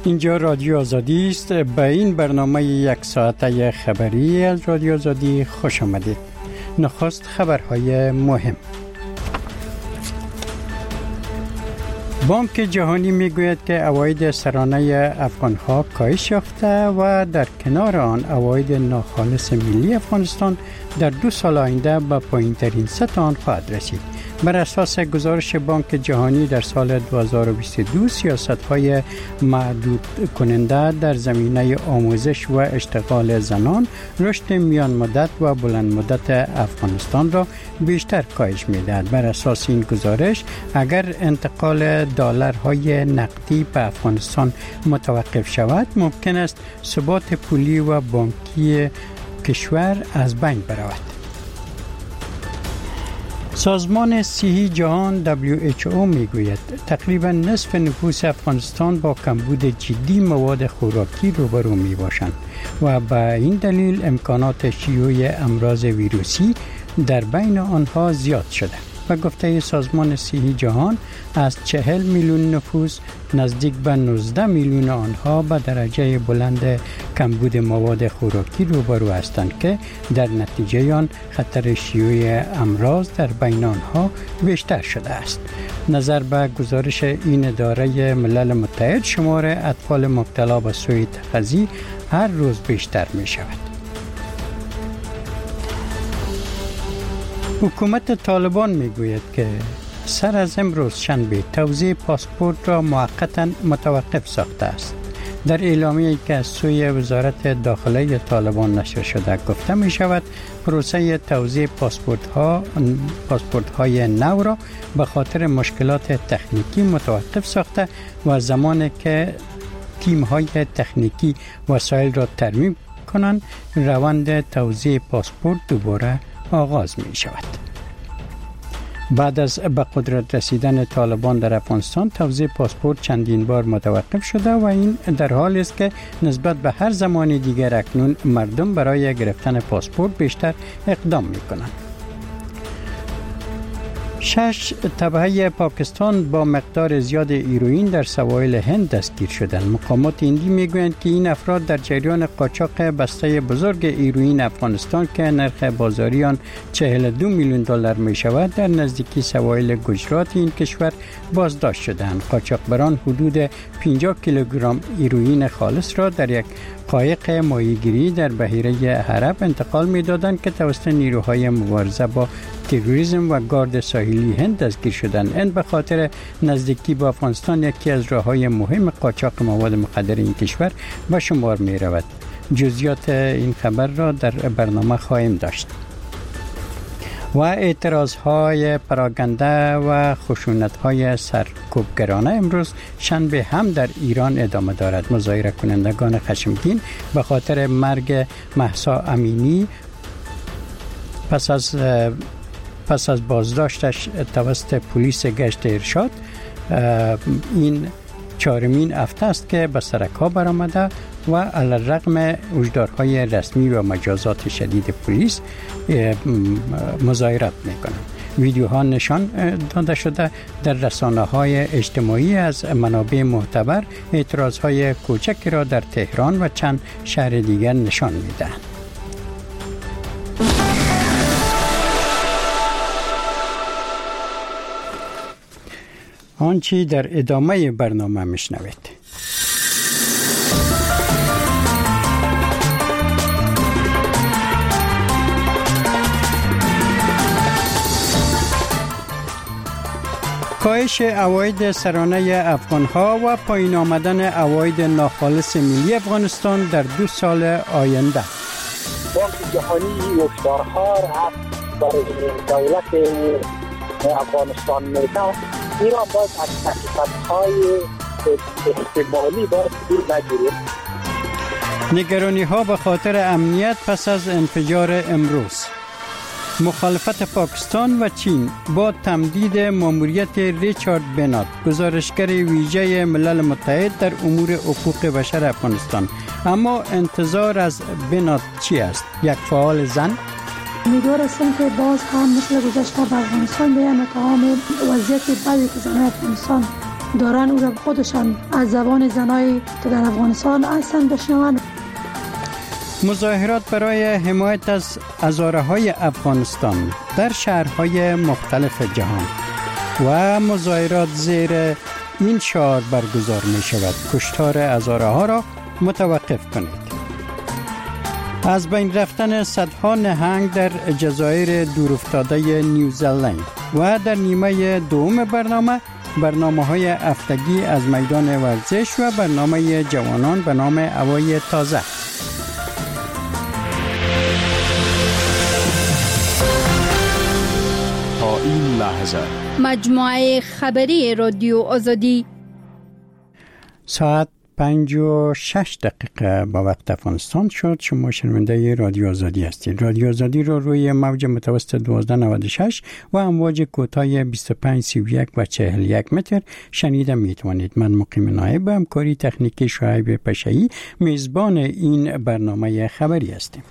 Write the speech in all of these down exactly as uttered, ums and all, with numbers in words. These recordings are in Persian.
اینجا رادیو آزادی است. به این برنامه یک ساعته خبری از رادیو آزادی خوش آمدید. نخست خبرهای مهم. بانک جهانی میگوید که عواید سرانه افغانها کاهش یافته و در کنار آن عواید ناخالص ملی افغانستان در دو سال آینده به پایین‌ترین سطح آن خواهد رسید. بر اساس گزارش بانک جهانی در سال دو هزار و بیست و دو سیاست‌های محدود کننده در زمینه آموزش و اشتغال زنان رشد میان مدت و بلند مدت افغانستان را بیشتر کاهش می‌دهد. بر اساس این گزارش اگر انتقال دلارهای نقدی به افغانستان متوقف شود ممکن است ثبات پولی و بانکی کشور از بین برود. سازمان صحی جهان دبلیو اچ او میگوید تقریبا نصف نفوس افغانستان با کمبود جدی مواد خوراکی روبرو می باشند و به این دلیل امکانات شیوع امراض ویروسی در بین آنها زیاد شده. و گفته سازمان صحی جهان از چهل میلیون نفوس نزدیک به نوزده میلیون آنها به درجه بلند کمبود مواد خوراکی روبرو هستند که در نتیجه آن خطر شیوع امراض در بین آنها بیشتر شده است. نظر به گزارش این اداره ملل متحد شمار اطفال مبتلا به سوء تغذیه هر روز بیشتر می شود. حکومت طالبان میگوید که سر از امروز شنبه توزیع پاسپورت را موقتا متوقف ساخته است. در اعلامیه‌ای که از سوی وزارت داخله طالبان نشر شده گفته می شود پروسه توزیع پاسپورت ها پاسپورت های نو را به خاطر مشکلات تکنیکی متوقف ساخته و زمانی که تیم های تکنیکی وسایل را ترمیم کنند روند توزیع پاسپورت دوباره آغاز می شود. بعد از به قدرت رسیدن طالبان در افغانستان توزیع پاسپورت چندین بار متوقف شده و این در حالی است که نسبت به هر زمان دیگر اکنون مردم برای گرفتن پاسپورت بیشتر اقدام می کنند. شش تبعه پاکستان با مقدار زیاد هیروئین در سواحل هند دستگیر شدند. مقامات هندی میگویند که این افراد در جریان قاچاق بسته بزرگ هیروئین افغانستان که نرخ بازاری آن چهل و دو میلیون دلار می شود در نزدیکی سواحل گجرات این کشور بازداشت شدند. قاچاقبران حدود پنجاه کیلوگرم هیروئین خالص را در یک قایق ماهیگیری در بحیره عرب انتقال می‌دادند که توسط نیروهای مبارزه با تروریسم و گارد ساحلی هند دستگیر شدند. این به خاطر نزدیکی با افغانستان یکی از راه‌های مهم قاچاق مواد مخدر این کشور به شمار می‌رود. جزئیات این خبر را در برنامه خواهیم داشت. و اعتراضهای پراگنده و خشونت‌های سرکوبگرانه امروز شنبه هم در ایران ادامه دارد. مظاهره کنندگان خشمگین به خاطر مرگ مهسا امینی پس از پس از بازداشتش توسط پلیس گشت ارشاد این چهارمین هفته است که به سرک‌ها برآمده و علی‌رغم هشدارهای رسمی و مجازات شدید پلیس مظاهرات می‌کنند. ویدیوها نشان داده شده در رسانه‌های اجتماعی از منابع معتبر اعتراضهای کوچکی را در تهران و چند شهر دیگر نشان می‌دهند. آنچه در ادامه برنامه میشنوید. کاهش عواید سرانه افغانها و پایین آمدن عواید ناخالص ملی افغانستان در دو سال آینده. بانک جهانی هشدارها را برای دولت افغانستان میده. ایران باید از تحقیقات‌های احتمالی باید دور نگیریم. نگرانی ها به خاطر امنیت پس از انفجار امروز. مخالفت پاکستان و چین با تمدید ماموریت ریچارد بنات، گزارشگر ویژه ملل متحد در امور حقوق بشر افغانستان. اما انتظار از بنات چی است؟ یک فعال زن؟ امیدوار هستم که باز هم مثل گذشته به افغانستان بیان و تمام وضعیت بدی که زنان افغانستان دارن او را خودشان از زبان زنای که در افغانستان هستند بشنوند. مظاهرات برای حمایت از هزاره‌های افغانستان در شهرهای مختلف جهان و مظاهرات زیر این شعار برگزار می شود: کشتار هزارها را متوقف کنید. از بین رفتن صدها نهنگ در جزایر دورافتاده نیوزلند و در نیمه دوم برنامه برنامه های هفتگی از میدان ورزش و برنامه جوانان به نام هوای تازه. تا این لحظه مجموعه خبری رادیو آزادی ساعت پنج و شش دقیقه با وقت افغانستان شد. شما شنونده رادیو آزادی هستید. رادیو آزادی رو روی موج متوسط دوازده نود و شش و امواج کوتاه بیست و پنج سی و یک و چهل و یک متر شنیده میتوانید. من مقیم نایب به همکاری تکنیکی شعیب پشایی میزبان این برنامه خبری هستیم.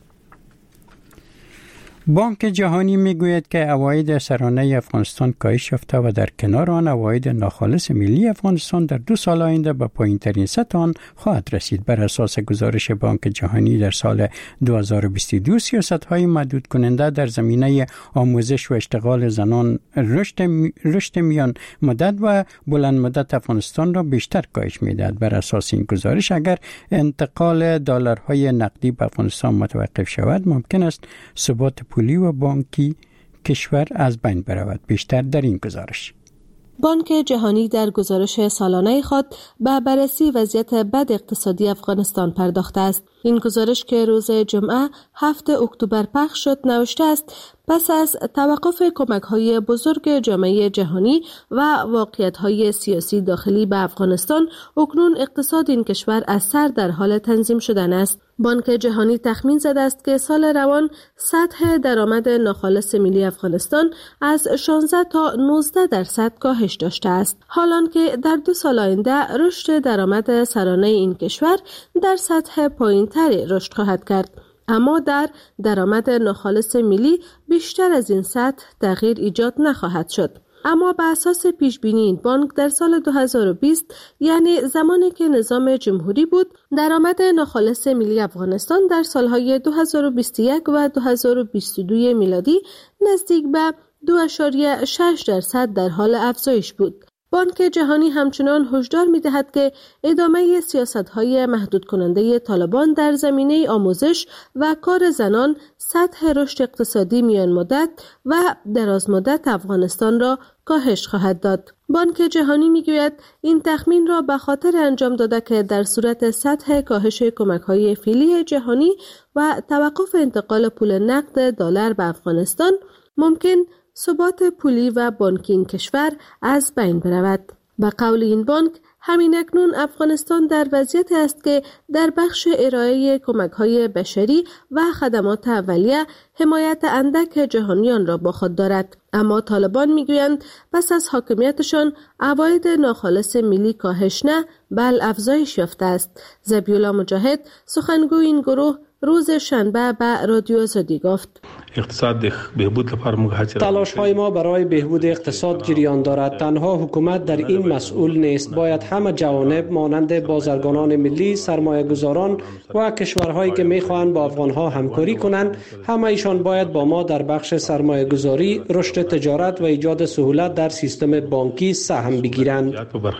بانک جهانی میگوید که عواید سرانه افغانستان کاهش یافته و در کنار آن عواید ناخالص ملی افغانستان در دو سال آینده به پایین‌ترین سطح آن خواهد رسید. بر اساس گزارش بانک جهانی در سال دو هزار و بیست و دو سیاست‌های محدود کننده در زمینه آموزش و اشتغال زنان رشد رشد میان مدت و بلند مدت افغانستان را بیشتر کاهش می‌دهد. بر اساس این گزارش اگر انتقال دلارهای نقدی به افغانستان متوقف شود ممکن است ثبات پولی و بانکی کشور از بین برود. بیشتر در این گزارش. بانک جهانی در گزارش سالانه خود به بررسی وضعیت بد اقتصادی افغانستان پرداخته است. این گزارش که روز جمعه هفتم اکتبر پخش شد نوشته است پس از توقف کمک‌های بزرگ جامعه جهانی و واقعیت‌های سیاسی داخلی به افغانستان، اکنون اقتصاد این کشور از سر در حال تنظیم شدن است. بانک جهانی تخمین زده است که سال روان سطح درآمد ناخالص ملی افغانستان از شانزده تا نوزده درصد کاهش داشته است، حالان که در دو سال آینده رشد درآمد سرانه این کشور در سطح پایین‌تری رشد خواهد کرد. اما در درآمد ناخالص ملی بیشتر از این سطح تغییر ایجاد نخواهد شد. اما بر اساس پیش بینی این بانک در سال دو هزار و بیست، یعنی زمانی که نظام جمهوری بود، درآمد ناخالص ملی افغانستان در سالهای دو هزار و بیست و یک و دو هزار و بیست و دو میلادی نزدیک به دو ممیز شش درصد در حال افزایش بود. بانک جهانی همچنان هشدار می‌دهد که ادامه سیاست‌های محدود کننده طالبان در زمینه آموزش و کار زنان سطح رشد اقتصادی میان مدت و دراز مدت افغانستان را کاهش خواهد داد. بانک جهانی میگوید این تخمین را به خاطر انجام داده که در صورت سطح کاهش کمک‌های فعلی جهانی و توقف انتقال پول نقد دلار به افغانستان ممکن ثبات پولی و بانکی این کشور از بین برود. به قول این بانک، همین اکنون افغانستان در وضعیتی است که در بخش ارائه کمک‌های بشری و خدمات اولیه حمایت اندک جهانیان را با خود دارد. اما طالبان میگویند پس از حاکمیتشان عواید ناخالص ملی کاهش نه بل افزایش یافته است. ذبیح‌الله مجاهد سخنگوی این گروه روز شنبه به رادیو آزادی گفت: اقتصاد بهبود لپاره تلاش های ما برای بهبود اقتصاد جریان دارد. تنها حکومت در این مسئول نیست. باید همه جوانب مانند بازرگانان ملی، سرمایه گذاران و کشورهایی که میخواهند با افغان ها همکاری کنند، همه ایشان باید با ما در بخش سرمایه گذاری، رشد تجارت و ایجاد سهولت در سیستم بانکی سهم بگیرند.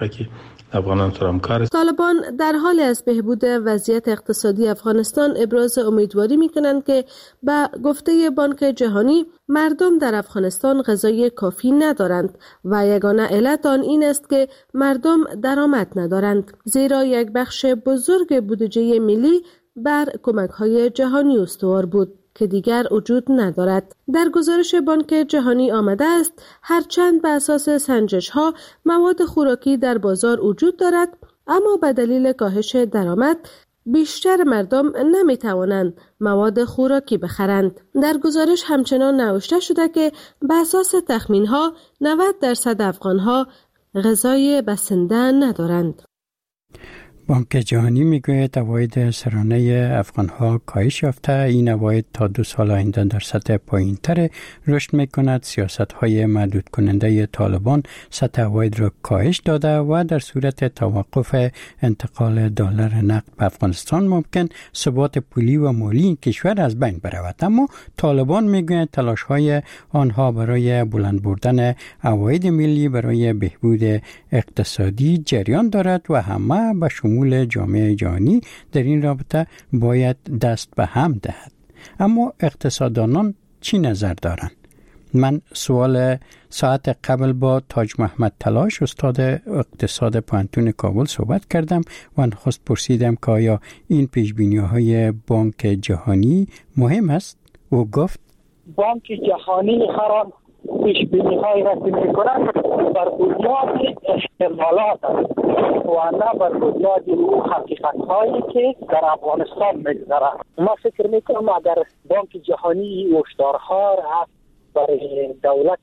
طالبان در حال از بهبود وضعیت اقتصادی افغانستان ابراز امیدواری می‌کنند که به گفته بانک جهانی مردم در افغانستان غذای کافی ندارند و یگانه علت آن این است که مردم درآمد ندارند، زیرا یک بخش بزرگ بودجه ملی بر کمک‌های جهانی استوار بود که دیگر وجود ندارد. در گزارش بانک جهانی آمده است هرچند به اساس سنجش ها مواد خوراکی در بازار وجود دارد، اما به دلیل کاهش درآمد بیشتر مردم نمی توانند مواد خوراکی بخرند. در گزارش همچنان نوشته شده که به اساس تخمین ها نود درصد افغان ها غذای بسنده ندارند. بانک جهانی میگوید عواید سرانه افغانها کاهش یافته. این عواید تا دو سال آینده در سطح پایین‌تر رشد میکند. سیاست‌های محدود کننده طالبان سطح عواید را کاهش داده و در صورت توقف انتقال دلار نقد به افغانستان ممکن ثبات پولی و مالی این کشور از بین برود. اما طالبان میگویند تلاش‌های آنها برای بلند بردن عواید ملی برای بهبود اقتصادی جریان دارد و همه به شمول جامعه جهانی در این رابطه باید دست به هم دهد. اما اقتصاددانان چی نظر دارند؟ من سوال ساعت قبل با تاج محمد تلاش استاد اقتصاد پانتون کابل صحبت کردم و نخست پرسیدم که آیا این پیشبینی‌های بانک جهانی مهم است؟ و گفت بانک جهانی خرام پیشبینی‌هایی را که می‌کند بر بنیاد احتمالات است و نه بر بنیاد او حقیقت‌هایی که در افغانستان می‌گذرد. ما فکر می‌کنم اگر بانک جهانی هشدارها را برای دولت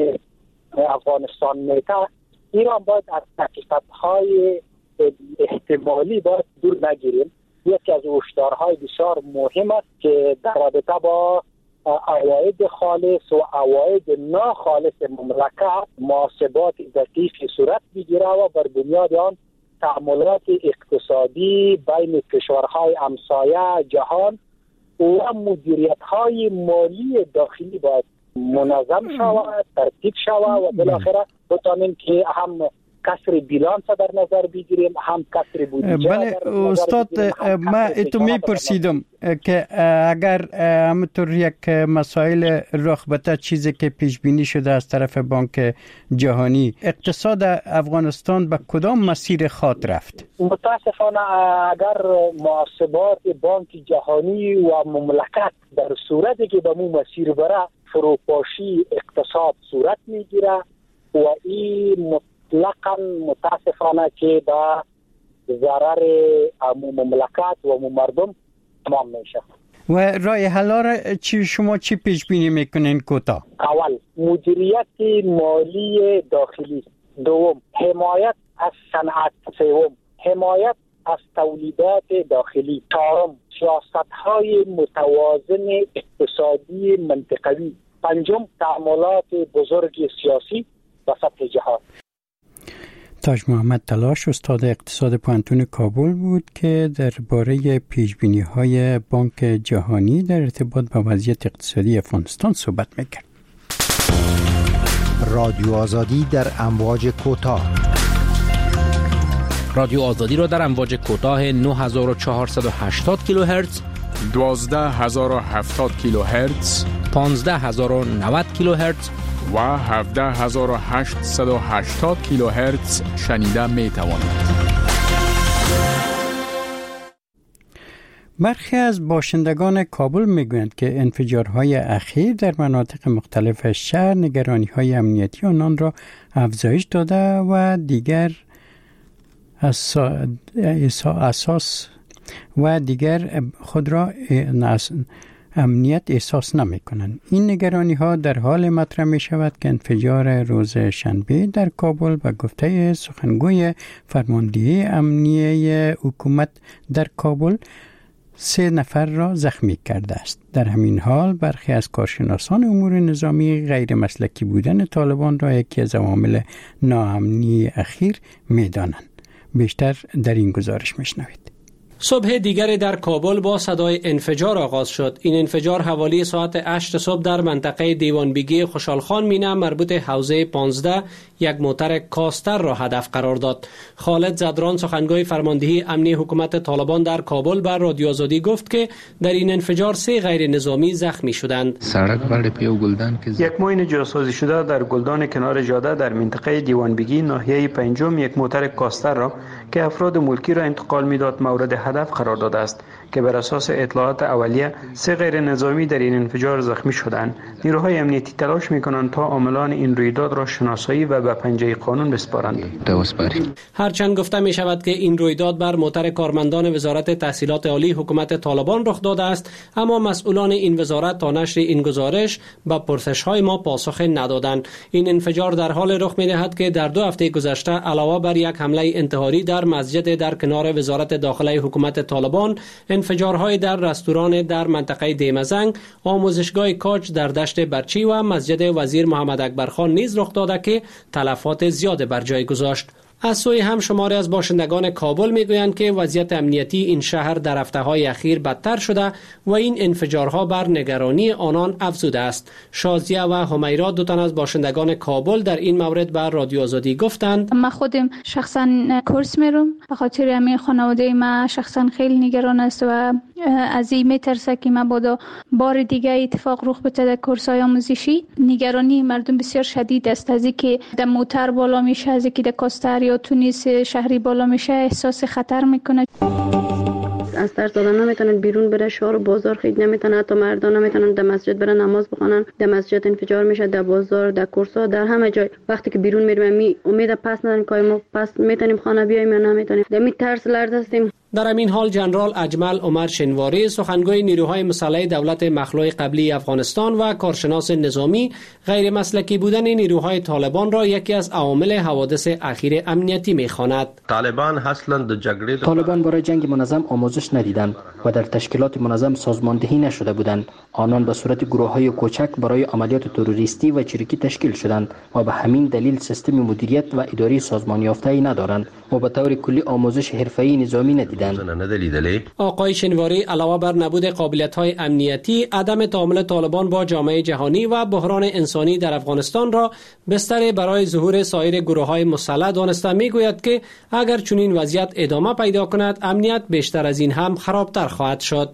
افغانستان میده، ایران باید از حقیقت‌های احتمالی باید دور نگیریم. یکی از هشدارهای بسیار مهم است که در رابطه با عواید خالص و عواید ناخالص مملکت محاسبات دقیقی صورت میگیره و بر بنیاد آن تعاملات اقتصادی بین کشورهای همسایه جهان و مدیریت‌های مالی داخلی باید منظم شود، ترتیب شود و بالاخره بتانیم که هم کسر بیلانس در نظر بگیریم، هم کسر بودجه. بله استاد، ما اتو میپرسیدم که اگر همونطور یک مسائل رغبت چیزی که پیش بینی شده از طرف بانک جهانی، اقتصاد افغانستان به کدام مسیر خواهد رفت؟ متاسفانه اگر محاسبات بانک جهانی و مملکت در صورتی که به مو مسیر بره فروپاشی اقتصاد صورت میگیره و این مطلقاً متاسفانه که با ضرر امو مملکت و امو مردم تمام میشه. و راه حل را چی شما چی پیش بینی میکنین کوتاه؟ اول مدیریت مالی داخلی، دوم حمایت از صنعت، سوم حمایت از تولیدات داخلی، چهارم سیاست‌های متوازن اقتصادی منطقوی، پنجم تعاملات بزرگ سیاسی و سطح جهان. تاج محمد تلاش استاد اقتصاد پانتون کابل بود که درباره پیشبینی‌های بانک جهانی در ارتباط با وضعیت اقتصادی افغانستان صحبت می‌کرد. رادیو آزادی در امواج کوتاه. رادیو آزادی را در امواج کوتاه نه هزار و چهارصد و هشتاد کیلوهرتز، دوازده هزار و هفتاد کیلوهرتز، پانزده هزار و نود کیلوهرتز و هفده هزار و هشتصد و هشتاد کیلوهرتز شنیده می توانید. برخی از باشندگان کابل میگویند که انفجارهای اخیر در مناطق مختلف شهر نگرانی‌های امنیتی آنان را افزایش داده و دیگر اساس و دیگر خود را امنیت احساس نمی کنند. این نگرانی ها در حال مطرح می شود که انفجار روز شنبه در کابل به گفته سخنگوی فرماندهی امنیه حکومت در کابل سه نفر را زخمی کرده است. در همین حال برخی از کارشناسان امور نظامی غیر مسلکی بودن طالبان را یکی از عوامل ناامنی اخیر می دانند. بیشتر در این گزارش میشنوید. صبح دیگر در کابل با صدای انفجار آغاز شد. این انفجار حوالی ساعت هشت صبح در منطقه دیوانبیگی خوشحالخان مینه مربوط حوزه پانزده یک موتر کاستر را هدف قرار داد. خالد زدران سخنگوی فرماندهی امنی حکومت طالبان در کابل بر رادیو آزادی گفت که در این انفجار سه غیر نظامی زخمی شدند. سړک باندې پیو گلدان که یک ماین جاسازی شده در گلدان کنار جاده در منطقه دیوانبیگی ناحیه پنجم یک موتر کاستر را که افراد ملکی را انتقال میداد مورد هدف قرار داده است. که بر اساس اطلاعات اولیه سه غیر نظامی در این انفجار زخمی شدند. نیروهای امنیتی تلاش می‌کنند تا عاملان این رویداد را شناسایی و به پنجه قانون بسپارند. هرچند گفته می شود که این رویداد بر موتر کارمندان وزارت تحصیلات عالی حکومت طالبان رخ داده است، اما مسئولان این وزارت تا نشر این گزارش به پرسش‌های ما پاسخ ندادند. این انفجار در حال رخ می‌دهد که در دو هفته گذشته علاوه بر یک حمله انتحاری در مسجد در کنار وزارت داخله حکومت طالبان، انفجارهای در رستوران در منطقه دیمزنگ، آموزشگاه کاج در دشت برچی و مسجد وزیر محمد اکبرخان نیز رخ داده که تلفات زیاد بر جای گذاشت. از سوی هم شماری از باشندگان کابل میگویند که وضعیت امنیتی این شهر در هفته‌های اخیر بدتر شده و این انفجارها بر نگرانی آنان افزوده است. شازیه و همیرا دو تن از باشندگان کابل در این مورد بر رادیو آزادی گفتند: من خودم شخصا کورس میرم، به خاطر همین خانواده ما شخصا خیلی نگران است و از این میترسه که مبادا بار دیگه اتفاق رخ بده در کورس‌های آموزشی. نگرانی مردم بسیار شدید است، از اینکه در موتر بالا میشه، از اینکه در کاستر یا تونیس شهری بالا میشه احساس خطر میکنه. از ترس دادن نمیتونن بیرون بره، شهر و بازار خرید نمیتونن، حتی مردان نمیتونن در مسجد برن نماز بخونن. در مسجد انفجار میشه، در بازار، در کورسا، در همه جای. وقتی که بیرون میریم می امید پس نداریم که ما پس میتونیم خانه بیایم یا نمیتونیم. در می ترس لرز هستیم. در همین حال جنرال اجمل عمر شنواری، سخنگوی نیروهای مسلح دولت مخلوع قبلی افغانستان و کارشناس نظامی، غیر مسلکی بودن نیروهای طالبان را یکی از عوامل حوادث اخیر امنیتی می‌خواند. طالبان اصلاً در جنگ طالبان برای جنگ منظم آموزش ندیدند و در تشکیلات منظم سازماندهی نشده بودند. آنان به صورت گروه‌های کوچک برای عملیات تروریستی و چریکی تشکیل شدند و به همین دلیل سیستم مدیریت و اداری سازمان یافته‌ای ندارند و به طور کلی آموزش حرفه‌ای نظامی ندیدند. آقای شنواری علاوه بر نبود قابلیت‌های امنیتی، عدم تعامل طالبان با جامعه جهانی و بحران انسانی در افغانستان را بستر برای ظهور سایر گروه‌های مسلح دانسته می‌گوید که اگر چنین وضعیت ادامه پیدا کند، امنیت بیشتر از این هم خرابتر خواهد شد.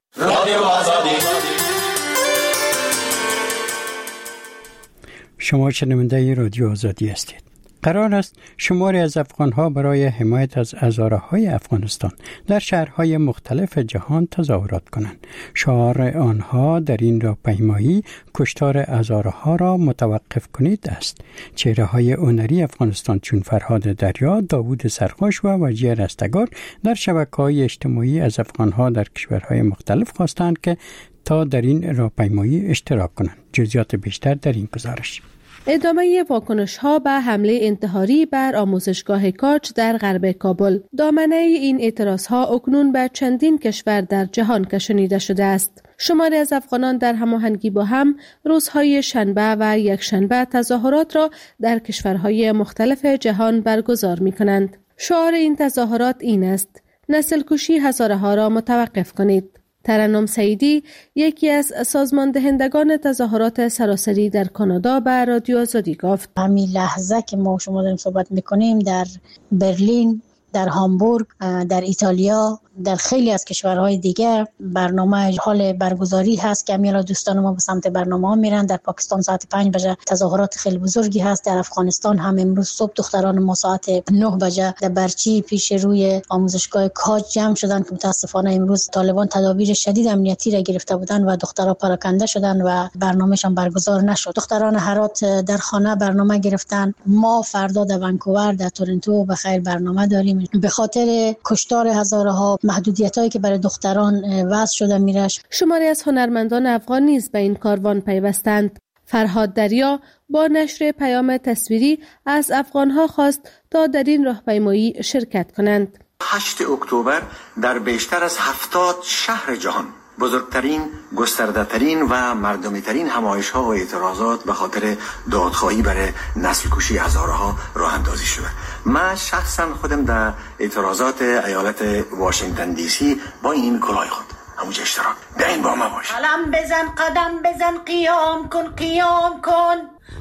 شما شنونده رادیو آزادی هستید. قرار است شماری از افغان‌ها برای حمایت از هزاره‌های افغانستان در شهرهای مختلف جهان تظاهرات کنند. شعار آنها در این راهپیمایی کشتار هزارها را متوقف کنید است. چهره‌های هنری افغانستان چون فرهاد دریا، داوود سرخوش و وجیه رستگار در شبکه‌های اجتماعی از افغان‌ها در کشورهای مختلف خواستند که تا در این راهپیمایی اشتراک کنند. جزئیات بیشتر در این گزارش. ادامه واکنش‌ها به حمله انتحاری بر آموزشگاه کاج در غرب کابل. دامنه این اعتراض‌ها اکنون به چندین کشور در جهان کشانیده شده است. شماری از افغانان در هماهنگی با هم روزهای شنبه و یکشنبه تظاهرات را در کشورهای مختلف جهان برگزار می‌کنند. شعار این تظاهرات این است: نسل کشی هزارها را متوقف کنید. ترنم سعیدی، یکی از سازماندهندگان تظاهرات سراسری در کانادا، به رادیو آزادی گفت: همین لحظه که ما شما داریم صحبت میکنیم در برلین، در هامبورگ، در ایتالیا، در خیلی از کشورهای دیگه برنامه حال برگزاری هست که امیالا دوستان ما به سمت برنامه ها میرن. در پاکستان ساعت پنج بجه تظاهرات خیلی بزرگی هست. در افغانستان هم امروز صبح دختران ما ساعت نه بجه در برچی پیش روی آموزشگاه کاج جمع شدن که متاسفانه امروز طالبان تدابیر شدید امنیتی را گرفته بودن و دخترها پراکنده شدن و برنامه‌شان برگزار نشد. دختران هرات در خانه برنامه گرفتن. ما فردا در ونکوور، در تورنتو به خیر برنامه داریم. به خاطر کشتار هزارها محدودیتایی که برای دختران وضع شده میره. شماری از هنرمندان افغان نیز به این کاروان پیوستند. فرهاد دریا با نشر پیام تصویری از افغانها خواست تا در این راهپیمایی شرکت کنند. هشتم اکتبر در بیشتر از هفتاد شهر جهان بزرگترین، گسترده‌ترین و مردمی‌ترین همایش‌ها و اعتراضات به خاطر دادخواهی برای نسل کشی هزارها راه اندازی شده. من شخصا خودم در اعتراضات ایالت واشنگتن دی سی با این کلاه خود همونجا اشتراک در این با ما باش. قلم بزن، قدم بزن، قیام کن، قیام کن،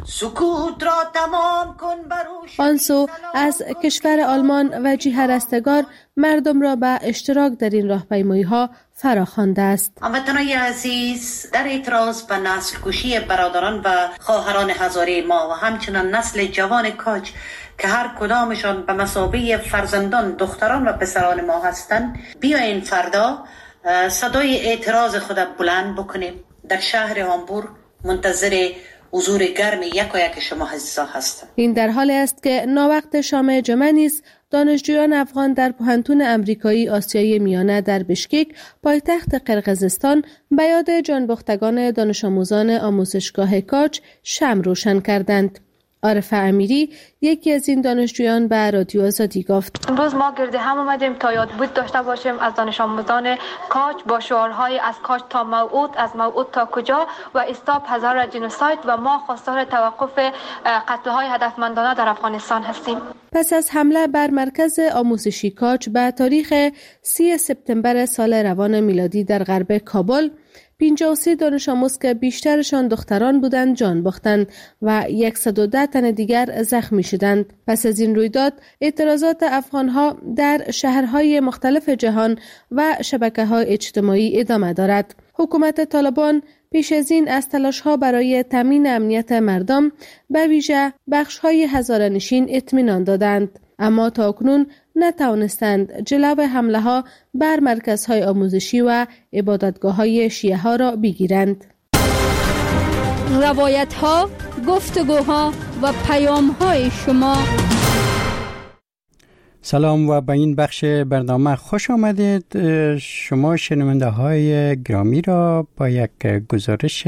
سکوت را تمام کن بروش. آنسو از کشور آلمان وجیه رستگار مردم را به اشتراک در این راهپیمایی ها فراخوانده است. هموطنان عزیز، در اعتراض به نسل کشی برادران و خواهران هزاره ما و همچنان نسل جوان کاج که هر کدامشان به مثابه فرزندان، دختران و پسران ما هستند، بیاین فردا صدای اعتراض خود بلند بکنیم. در شهر هامبورگ منتظر حضور گرم یک و یک شما عزیزان هستم. این در حالی است که ناوقت شام جمعه نیز دانشجویان افغان در پوهنتون امریکایی آسیای میانه در بشکک پایتخت قرقیزستان به یاد جانباختگان دانش آموزان آموزشگاه کاج شمع روشن کردند. عارفه امیری یکی از این دانشجویان به رادیو آزادی گفت: امروز ما گرد هم اومدیم تا یادبود داشته باشیم از دانش آموزان کاج با شعارهای از کاج تا موعود، از موعود تا کجا و استاپ هزار جنوساید و ما خواستار توقف قتل‌های هدفمندانه در افغانستان هستیم. پس از حمله بر مرکز آموزشی کاج به تاریخ سی سپتامبر سال روان میلادی در غرب کابل، پنجاه و سه دانش آموز که بیشترشان دختران بودند جان باختند و صد و ده تن دیگر زخمی شدند. پس از این رویداد اعتراضات افغانها در شهرهای مختلف جهان و شبکه‌های اجتماعی ادامه دارد. حکومت طالبان پیش از این از تلاش‌ها برای تامین امنیت مردم به ویژه بخش‌های هزاره‌نشین اطمینان دادند، اما تاکنون نتوانستند جلو حمله ها بر مرکزهای آموزشی و عبادتگاه های شیعه ها را بگیرند. روایت ها، گفتگوها و پیام های شما. سلام و به این بخش برنامه خوش آمدید. شما شنونده های گرامی را با یک گزارش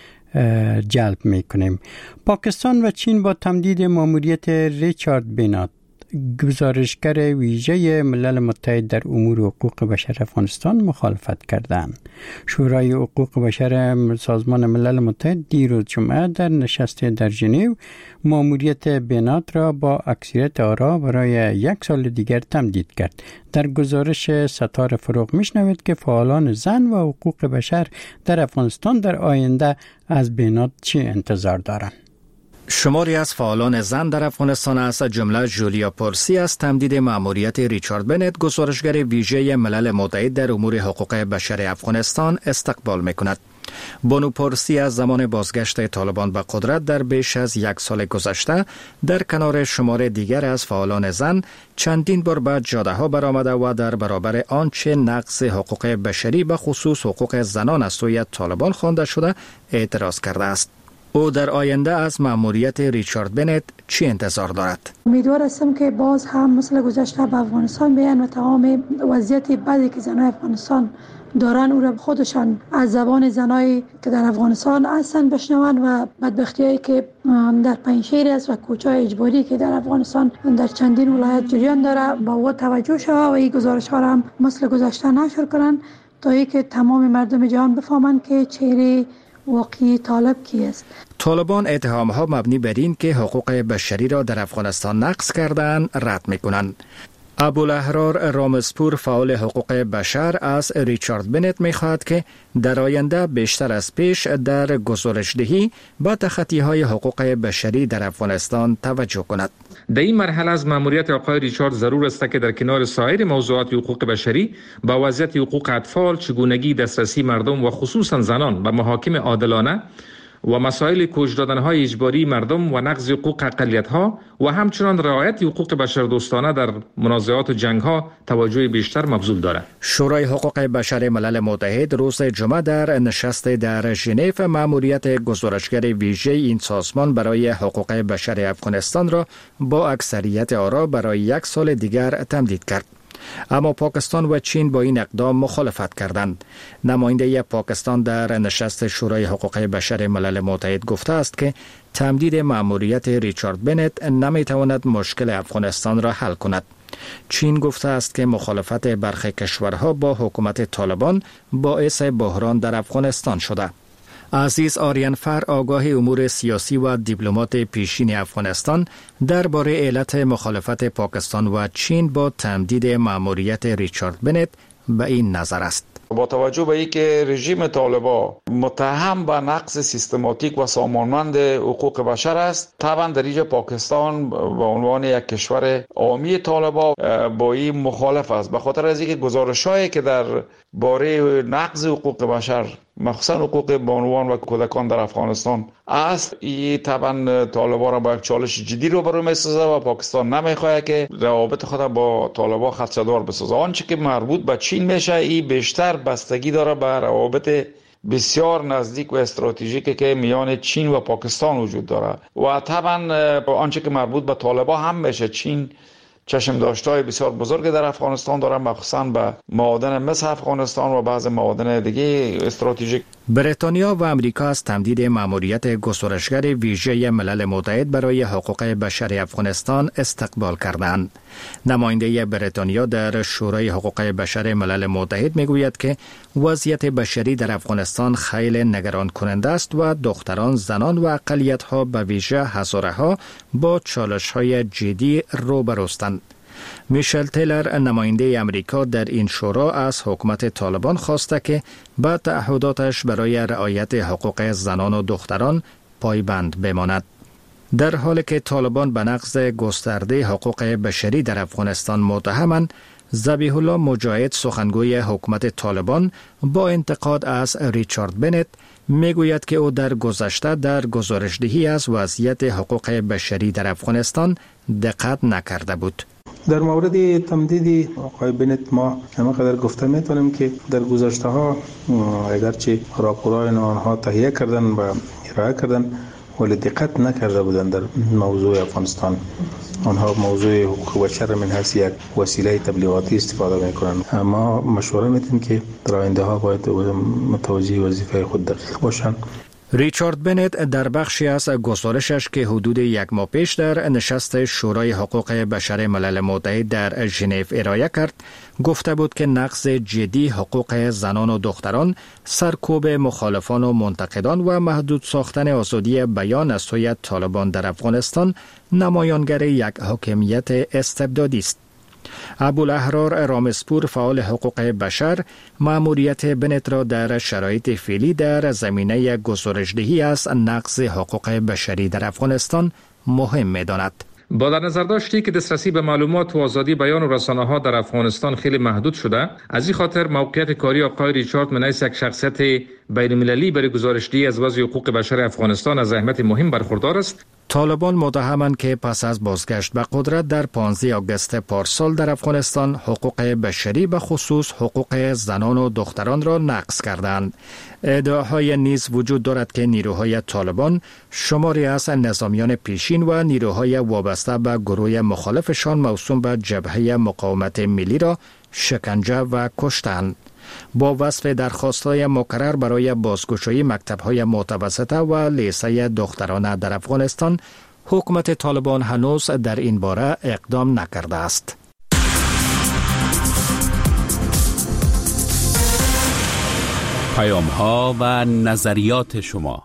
جلب می کنیم. پاکستان و چین با تمدید ماموریت ریچارد بینات، گزارشگر ویژه ملل متحد در امور حقوق بشر افغانستان، مخالفت کردند. شورای حقوق بشر سازمان ملل متحد دیروز جمعه در نشست در ژنو ماموریت بینات را با اکثریت آرا برای یک سال دیگر تمدید کرد. در گزارش ستار فروغ میشنوید که فعالان زن و حقوق بشر در افغانستان در آینده از بینات چه انتظار دارند. شماری از فعالان زن در افغانستان از جمله جولیا پورسی از تمدید مأموریت ریچارد بنت، گزارشگر ویژه ملل متحد در امور حقوق بشر افغانستان، استقبال می‌کند. بانو پورسی از زمان بازگشت طالبان به قدرت در بیش از یک سال گذشته در کنار شمار دیگر از فعالان زن چندین بار به جاده‌ها برآمده و در برابر آنچه نقض حقوق بشری به خصوص حقوق زنان از سوی طالبان خوانده شده اعتراض کرده است. او در آینده از مأموریت ریچارد بنت چی انتظار دارد؟ امیدوار هستم که باز هم مثل گذشته به افغانستان بیان و تمام وضعیت بدی که زنای افغانستان دارن او را خودشان از زبان زنایی که در افغانستان هستن بشنون و بدبختی‌هایی که در پنجشیر است و کوچه‌های اجباری که در افغانستان در چندین ولایت جریان داره با او توجه شود و این گزارش‌ها را هم مثل گذشته نشر کنن تا اینکه تمام مردم جهان بفهمند که چهره واقعی طالب کی است. طالبان اتهام‌ها مبنی بر این که حقوق بشری را در افغانستان نقض کردن رد می‌کنند. ابوالاحرار رامزپور، فعال حقوق بشر، از ریچارد بنت می‌خواهد که در آینده بیشتر از پیش در گزارش‌دهی با تخطی‌های حقوق بشری در افغانستان توجه کند. در این مرحله از مأموریت آقای ریچارد ضرور است که در کنار سایر موضوعات حقوق بشری با وضعیت حقوق اطفال، چگونگی دسترسی مردم و خصوصا زنان به محاکم عادلانه و مسائل کش دادن‌های اجباری مردم و نقض حقوق اقلیت‌ها و همچنان رعایت حقوق بشردوستانه در منازعات و جنگ‌ها توجه بیشتر مبذول دارد. شورای حقوق بشر ملل متحد روز جمعه در نشست در ژنو مأموریت گزارشگر ویژه این سازمان برای حقوق بشر افغانستان را با اکثریت آرا برای یک سال دیگر تمدید کرد. اما پاکستان و چین با این اقدام مخالفت کردند. نماینده پاکستان در نشست شورای حقوق بشر ملل متحد گفته است که تمدید مأموریت ریچارد بنت نمیتواند مشکل افغانستان را حل کند. چین گفته است که مخالفت برخی کشورها با حکومت طالبان باعث بحران در افغانستان شده. عزیز آریانفر، آگاه امور سیاسی و دیپلمات پیشین افغانستان، درباره علت مخالفت پاکستان و چین با تمدید مأموریت ریچارد بنت به این نظر است: با توجه به اینکه رژیم طالبان متهم به نقض سیستماتیک و سامانمند حقوق بشر است، طبعا در اینجا پاکستان به عنوان یک کشور حامی طالبان با این مخالف است، به خاطر از اینکه گزارش‌هایی که در باره نقض حقوق بشر مخصوصا حقوق بانوان و کودکان در افغانستان است. این طبعا طالبان را با یک چالش جدی روبرو می‌سازه و پاکستان نمیخواهد که روابط خود با طالبان خدشه‌دار بسازه. آنچه که مربوط به چین میشه این بیشتر بستگی داره به روابط بسیار نزدیک و استراتژیکی که میان چین و پاکستان وجود داره و طبعا آنچه که مربوط به طالبان هم میشه. چین چشم داشتهای بسیار بزرگ در افغانستان داره، مخصوصا به معادن مس افغانستان و بعض معادن دیگه استراتژیک. بریتانیا و امریکا از تمدید مأموریت گزارشگر ویژه ملل متحد برای حقوق بشر افغانستان استقبال کردند. نماینده بریتانیا در شورای حقوق بشر ملل متحد میگوید که وضعیت بشری در افغانستان خیلی نگران کننده است و دختران، زنان و اقلیت‌ها به ویژه هزاره‌ها با چالش‌های جدی روبروستند. میشل تیلر نماینده امریکا در این شورا از حکومت طالبان خواسته که به تعهداتش برای رعایت حقوق زنان و دختران پایبند بماند. در حالی که طالبان به نقض گسترده حقوق بشری در افغانستان متهمند، ذبیح الله مجاهد سخنگوی حکومت طالبان با انتقاد از ریچارد بنت میگوید که او در گذشته در گزارشدهی از وضعیت حقوق بشری در افغانستان دقت نکرده بود. در مورد تمدید آقای بنت ما همینقدر گفته میتونیم که در گذشته ها اگرچه راپورهای آنها تهیه کردن و ارائه کردن ولی دقت نکرده بودند در موضوع افغانستان. آنها موضوع حقوق بشر من حیث یک وسیله تبلیغاتی استفاده میکنند. ما مشوره میدیم که در آینده ها باید متوجه وظیفه خود دقیق باشند. ریچارد بنت در بخشی از گزارشش که حدود یک ماه پیش در نشست شورای حقوق بشر ملل متحد در ژنو ارائه کرد، گفته بود که نقض جدی حقوق زنان و دختران، سرکوب مخالفان و منتقدان و محدود ساختن آزادی بیان از سوی طالبان در افغانستان نمایانگر یک حاکمیت استبدادی است. ابوالاحرار رامسپور، فعال حقوق بشر، مأموریت بنت را در شرایط فعلی در زمینه گزارشدهی از نقض حقوق بشری در افغانستان مهم می‌داند. با در نظر داشتی که دسترسی به معلومات و آزادی بیان و رسانه‌ها در افغانستان خیلی محدود شده، از این خاطر موقعیت کاری آقای ریچارد من حیث یک شخصیت بین‌المللی برای گزارشدهی از وضع حقوق بشر افغانستان از اهمیت مهم برخوردار است. طالبان متهمند که پس از بازگشت به قدرت در پانزده آگوست پارسال در افغانستان حقوق بشری به خصوص حقوق زنان و دختران را نقض کردند. ادعاهای نیز وجود دارد که نیروهای طالبان شماری از نظامیان پیشین و نیروهای وابسته به گروه مخالفشان موسوم به جبهه مقاومت ملی را شکنجه و کشتند. با وصف درخواست‌های مکرر برای بازگشایی مکتب‌های متوسطه و لیسه دخترانه در افغانستان، حکومت طالبان هنوز در این باره اقدام نکرده است. پیام‌ها و نظریات شما.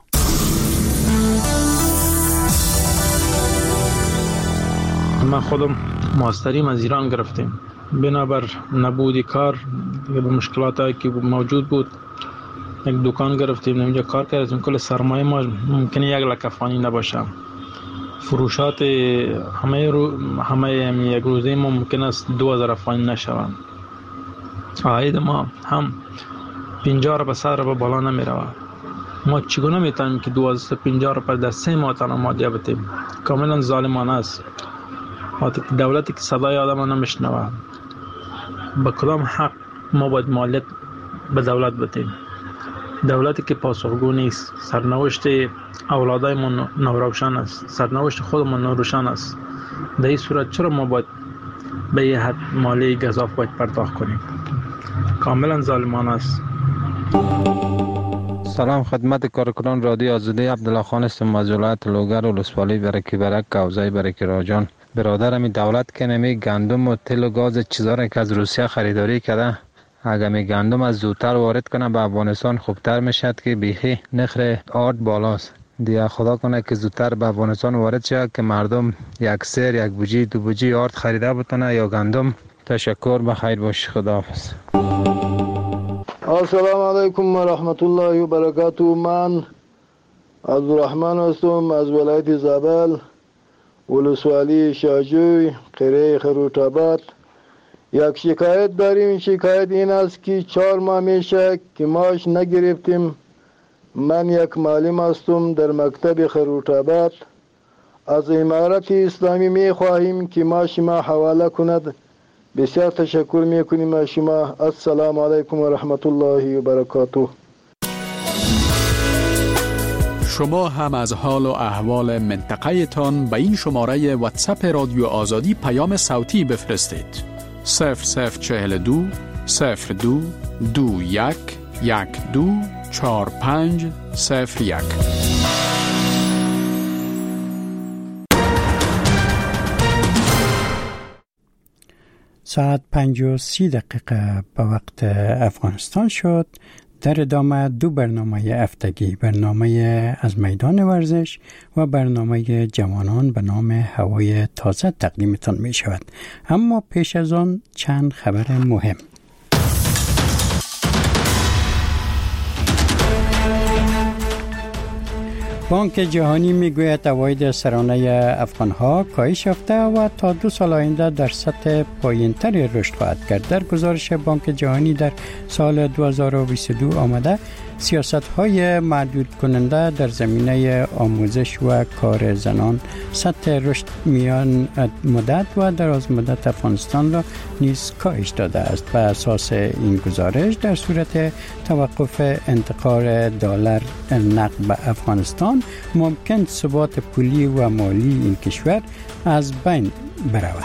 من خودم ماستریم از ایران گرفتیم. بنابر نبود کار به مشکلاتی که موجود بود یک دکان گرفتیم، اینجا کار کردیم. کل سرمایه ما ممکنه یک لک افغانی نباشه. فروشات همه رو همه یک روزه ما ممکن است دو هزار افغانی نشوند. عاید ما هم پنجاه رو به صد رو به بالا نمی رود. ما چگونه میتونیم که دو هزار پنجاه رو پر در سه ماه تنها مادیه بتیم؟ کاملا ظالمانه است. دولتی که صدای آدم نمیشنوه، به کدام حق ما باید مالیات به دولت بدیم؟ دولتی که پاسخگو نیست. سرنوشت اولادای ما نوروشن است، سرنوشت خودمون نوروشن است. در این صورت چرا ما باید به یه حد مالی گزاف باید پرداخت کنیم؟ کاملا ظالمانه است. سلام خدمت کارکنان رادیو آزادی. عبدالله خان هستم از ولایت لوگر و لسوالی برکی برک کوزای برکی راجان. برادرم دولت که نمی گندم و تل و گاز چیزا را که از روسیه خریداری کرده، اگر می گندم از زودتر وارد کنه به افغانستان خوبتر میشد که بیخی نخر آرد بالاست. دیگه خدا کنه که زودتر به افغانستان وارد شد که مردم یک سر یک بوجی دو بوجی آرد خریده بتونه یا گندم. تشکر، بخیر باش، خداحافظ. السلام علیکم و رحمت الله و برکاته. من عبدالرحمن هستم از ولایت زابل، ولسوالی شاجوی، قریه خروط‌آباد. یک شکایت داریم. شکایت این است که چهار ماه میشه که ماش نگرفتیم. من یک معلم هستم در مکتب خروت‌آباد. از امارت اسلامی می خواهیم که ما شما حواله کند. بسیار تشکر می کنیم از شما. السلام علیکم و رحمت الله و برکاته. شما هم از حال و احوال منطقه تان به این شماره واتساپ رادیو آزادی پیام صوتی بفرستید. صفر صفر چهل دو صفر دو دو یک یک دو چهار پنج صفر یک. ساعت پنج و سی دقیقه به وقت افغانستان شد. در ادامه دو برنامه هفتگی، برنامه از میدان ورزش و برنامه جوانان به نام هوای تازه تقدیمتان می شود. اما پیش از آن چند خبر مهم. بانک جهانی میگوید عواید سرانه افغانها کاهش یافته و تا دو سال آینده در سطح پایین‌تری رشد خواهد کرد. در گزارش بانک جهانی در سال دو هزار و بیست و دو آمده سیاست‌های محدود کننده در زمینه آموزش و کار زنان سطح رشد میان مدت و دراز مدت افغانستان را نیز کاهش داده است. بر اساس این گزارش در صورت توقف انتقال دلار نقد به افغانستان ممکن ثبات پولی و مالی این کشور از بین برود.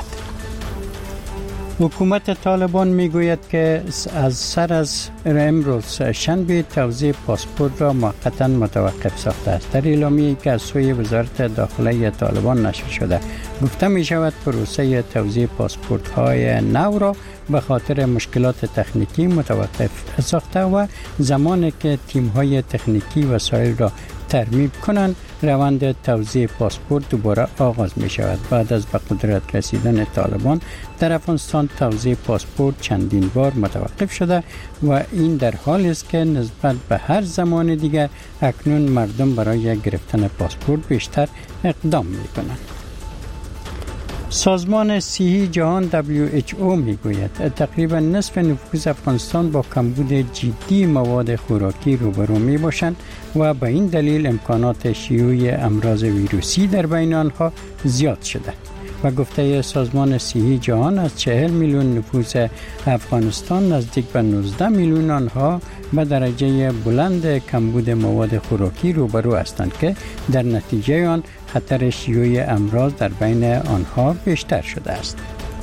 حکومت طالبان میگوید که از سر از امروز شنبه توزیع پاسپورت را موقتا متوقف ساخته است. در اعلامیه‌ای که از سوی وزارت داخله طالبان نشر شده گفته می شود پروسه توزیع پاسپورت های نو را به خاطر مشکلات تکنیکی متوقف ساخته و زمانی که تیم های تکنیکی وسایل را ترمیم کنند روند توزیع پاسپورت دوباره آغاز می شود. بعد از به قدرت رسیدن طالبان در افغانستان توزیع پاسپورت چندین بار متوقف شده و این در حالی است که نسبت به هر زمان دیگر اکنون مردم برای گرفتن پاسپورت بیشتر اقدام می کنند. سازمان صحی جهان دبلیو اچ او میگوید تقریبا نصف نفوس افغانستان با کمبود جدی مواد خوراکی روبرو می باشند و به این دلیل امکانات شیوع امراض ویروسی در بین آنها زیاد شده. و گفته سازمان صحی جهان از چهل میلیون نفوس افغانستان نزدیک به نوزده میلیون آنها به درجه بلند کمبود مواد خوراکی روبرو هستند که در نتیجه آن خطر شیوع امراض در بین آنها بیشتر شده است.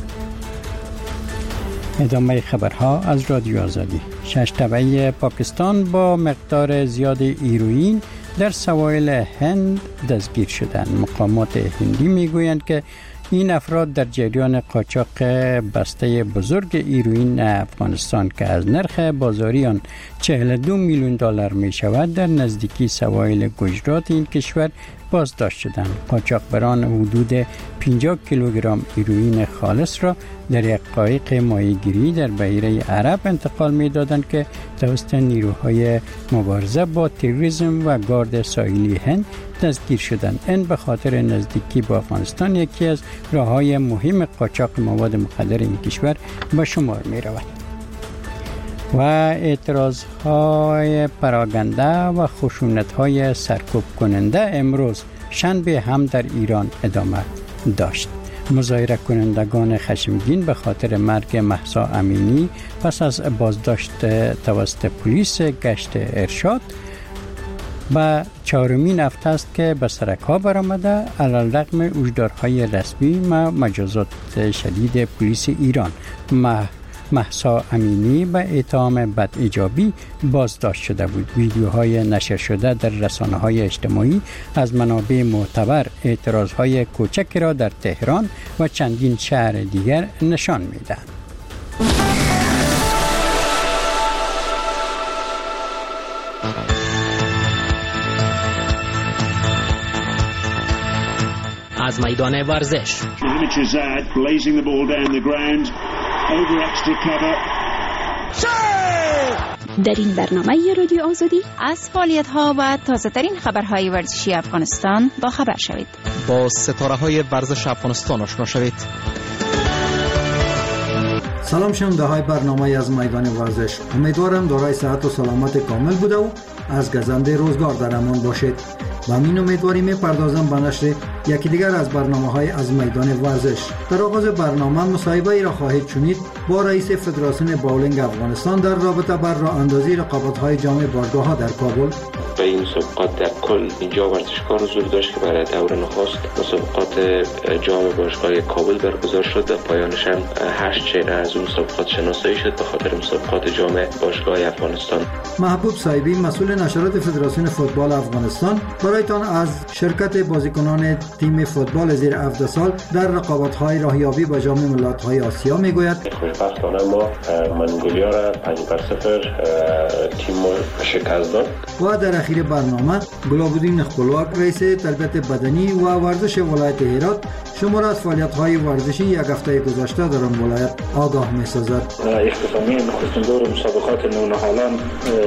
ادامه خبرها از رادیو آزادی. شش تبعه پاکستان با مقدار زیاد هیروئین در سواحل هند دستگیر شدند. مقامات هندی میگویند که این افراد در جریان قاچاق بسته بزرگ هیروئین افغانستان که از نرخ بازاری آن چهل و دو میلیون دلار می شود در نزدیکی سواحل گجرات این کشور بازداشت شدند. قاچاقبران حدود پنجاه کیلوگرم هیروئین خالص را در یک قایق ماهیگیری در بحیره عرب انتقال می دادند که توسط نیروهای مبارزه با تروریسم و گارد ساحلی هند دستگیر شدند. این به خاطر نزدیکی با افغانستان یکی از راههای مهم قاچاق مواد مخدر این کشور به شمار می رود. و اعتراضهای پراگنده و خشونت‌های سرکوب کننده امروز شنبه هم در ایران ادامه داشت. مظاهره کنندگان خشمگین به خاطر مرگ مهسا امینی پس از بازداشت توسط پلیس گشت ارشاد و چهارمین هفته است که به سرک ها برآمده علیرغم هشدارهای رسمی و مجازات شدید پلیس ایران. مهسا امینی به اتهام بد ایجابی بازداشت شده بود. ویدیوهای نشر شده در رسانه‌های اجتماعی از منابع معتبر اعتراضهای کوچکی را در تهران و چندین شهر دیگر نشان می‌دهند. از میدان ورزش در این برنامه رادیو آزادی از فعالیت‌ها و تازه‌ترین خبرهای ورزشی افغانستان با خبر شوید. با ستاره‌های ورزش افغانستان آشنا شوید. سلام شنونده های برنامه از میدان ورزش. امیدوارم دارای صحت و سلامت کامل بوده و از گزنده روزگار در امان باشید. با این امیدواری میپردازم به نشر یکی دیگر از برنامه‌های از میدان ورزش. در آغاز برنامه مصاحبه‌ای را خواهید شنید با رئیس فدراسیون باولینگ افغانستان در رابطه بر راه اندازی رقابت‌های جام باشگاه‌ها در کابل. به این مسابقات در کل اینجا ورزشکار حضور داشت که برای دور نخست مسابقات جام باشگاه کابل برگزار شد و پایانش هم هشت چهره از اون مسابقات شناسایی شد به خاطر مسابقات جام باشگاه افغانستان. محبوب صاحبی مسئول نشرات فدراسیون فوتبال افغانستان برایتان از شرکت بازیکنان تیم فوتبال زیر هفده سال در رقابت‌های راهیابی به جام ملت‌های آسیا میگوید. خوشبختانه ما منگولیا را پنج بر صفر تیم شکست داد. و در اخیر برنامه گلابودین خپلواک رئیس تربیت بدنی و ورزش ولایت هرات شمار از فعالیت‌های ورزشی یک هفته گذشته در آن ولایت آگاه می‌سازد. اختتامیه نخستین دور مسابقات نونهالان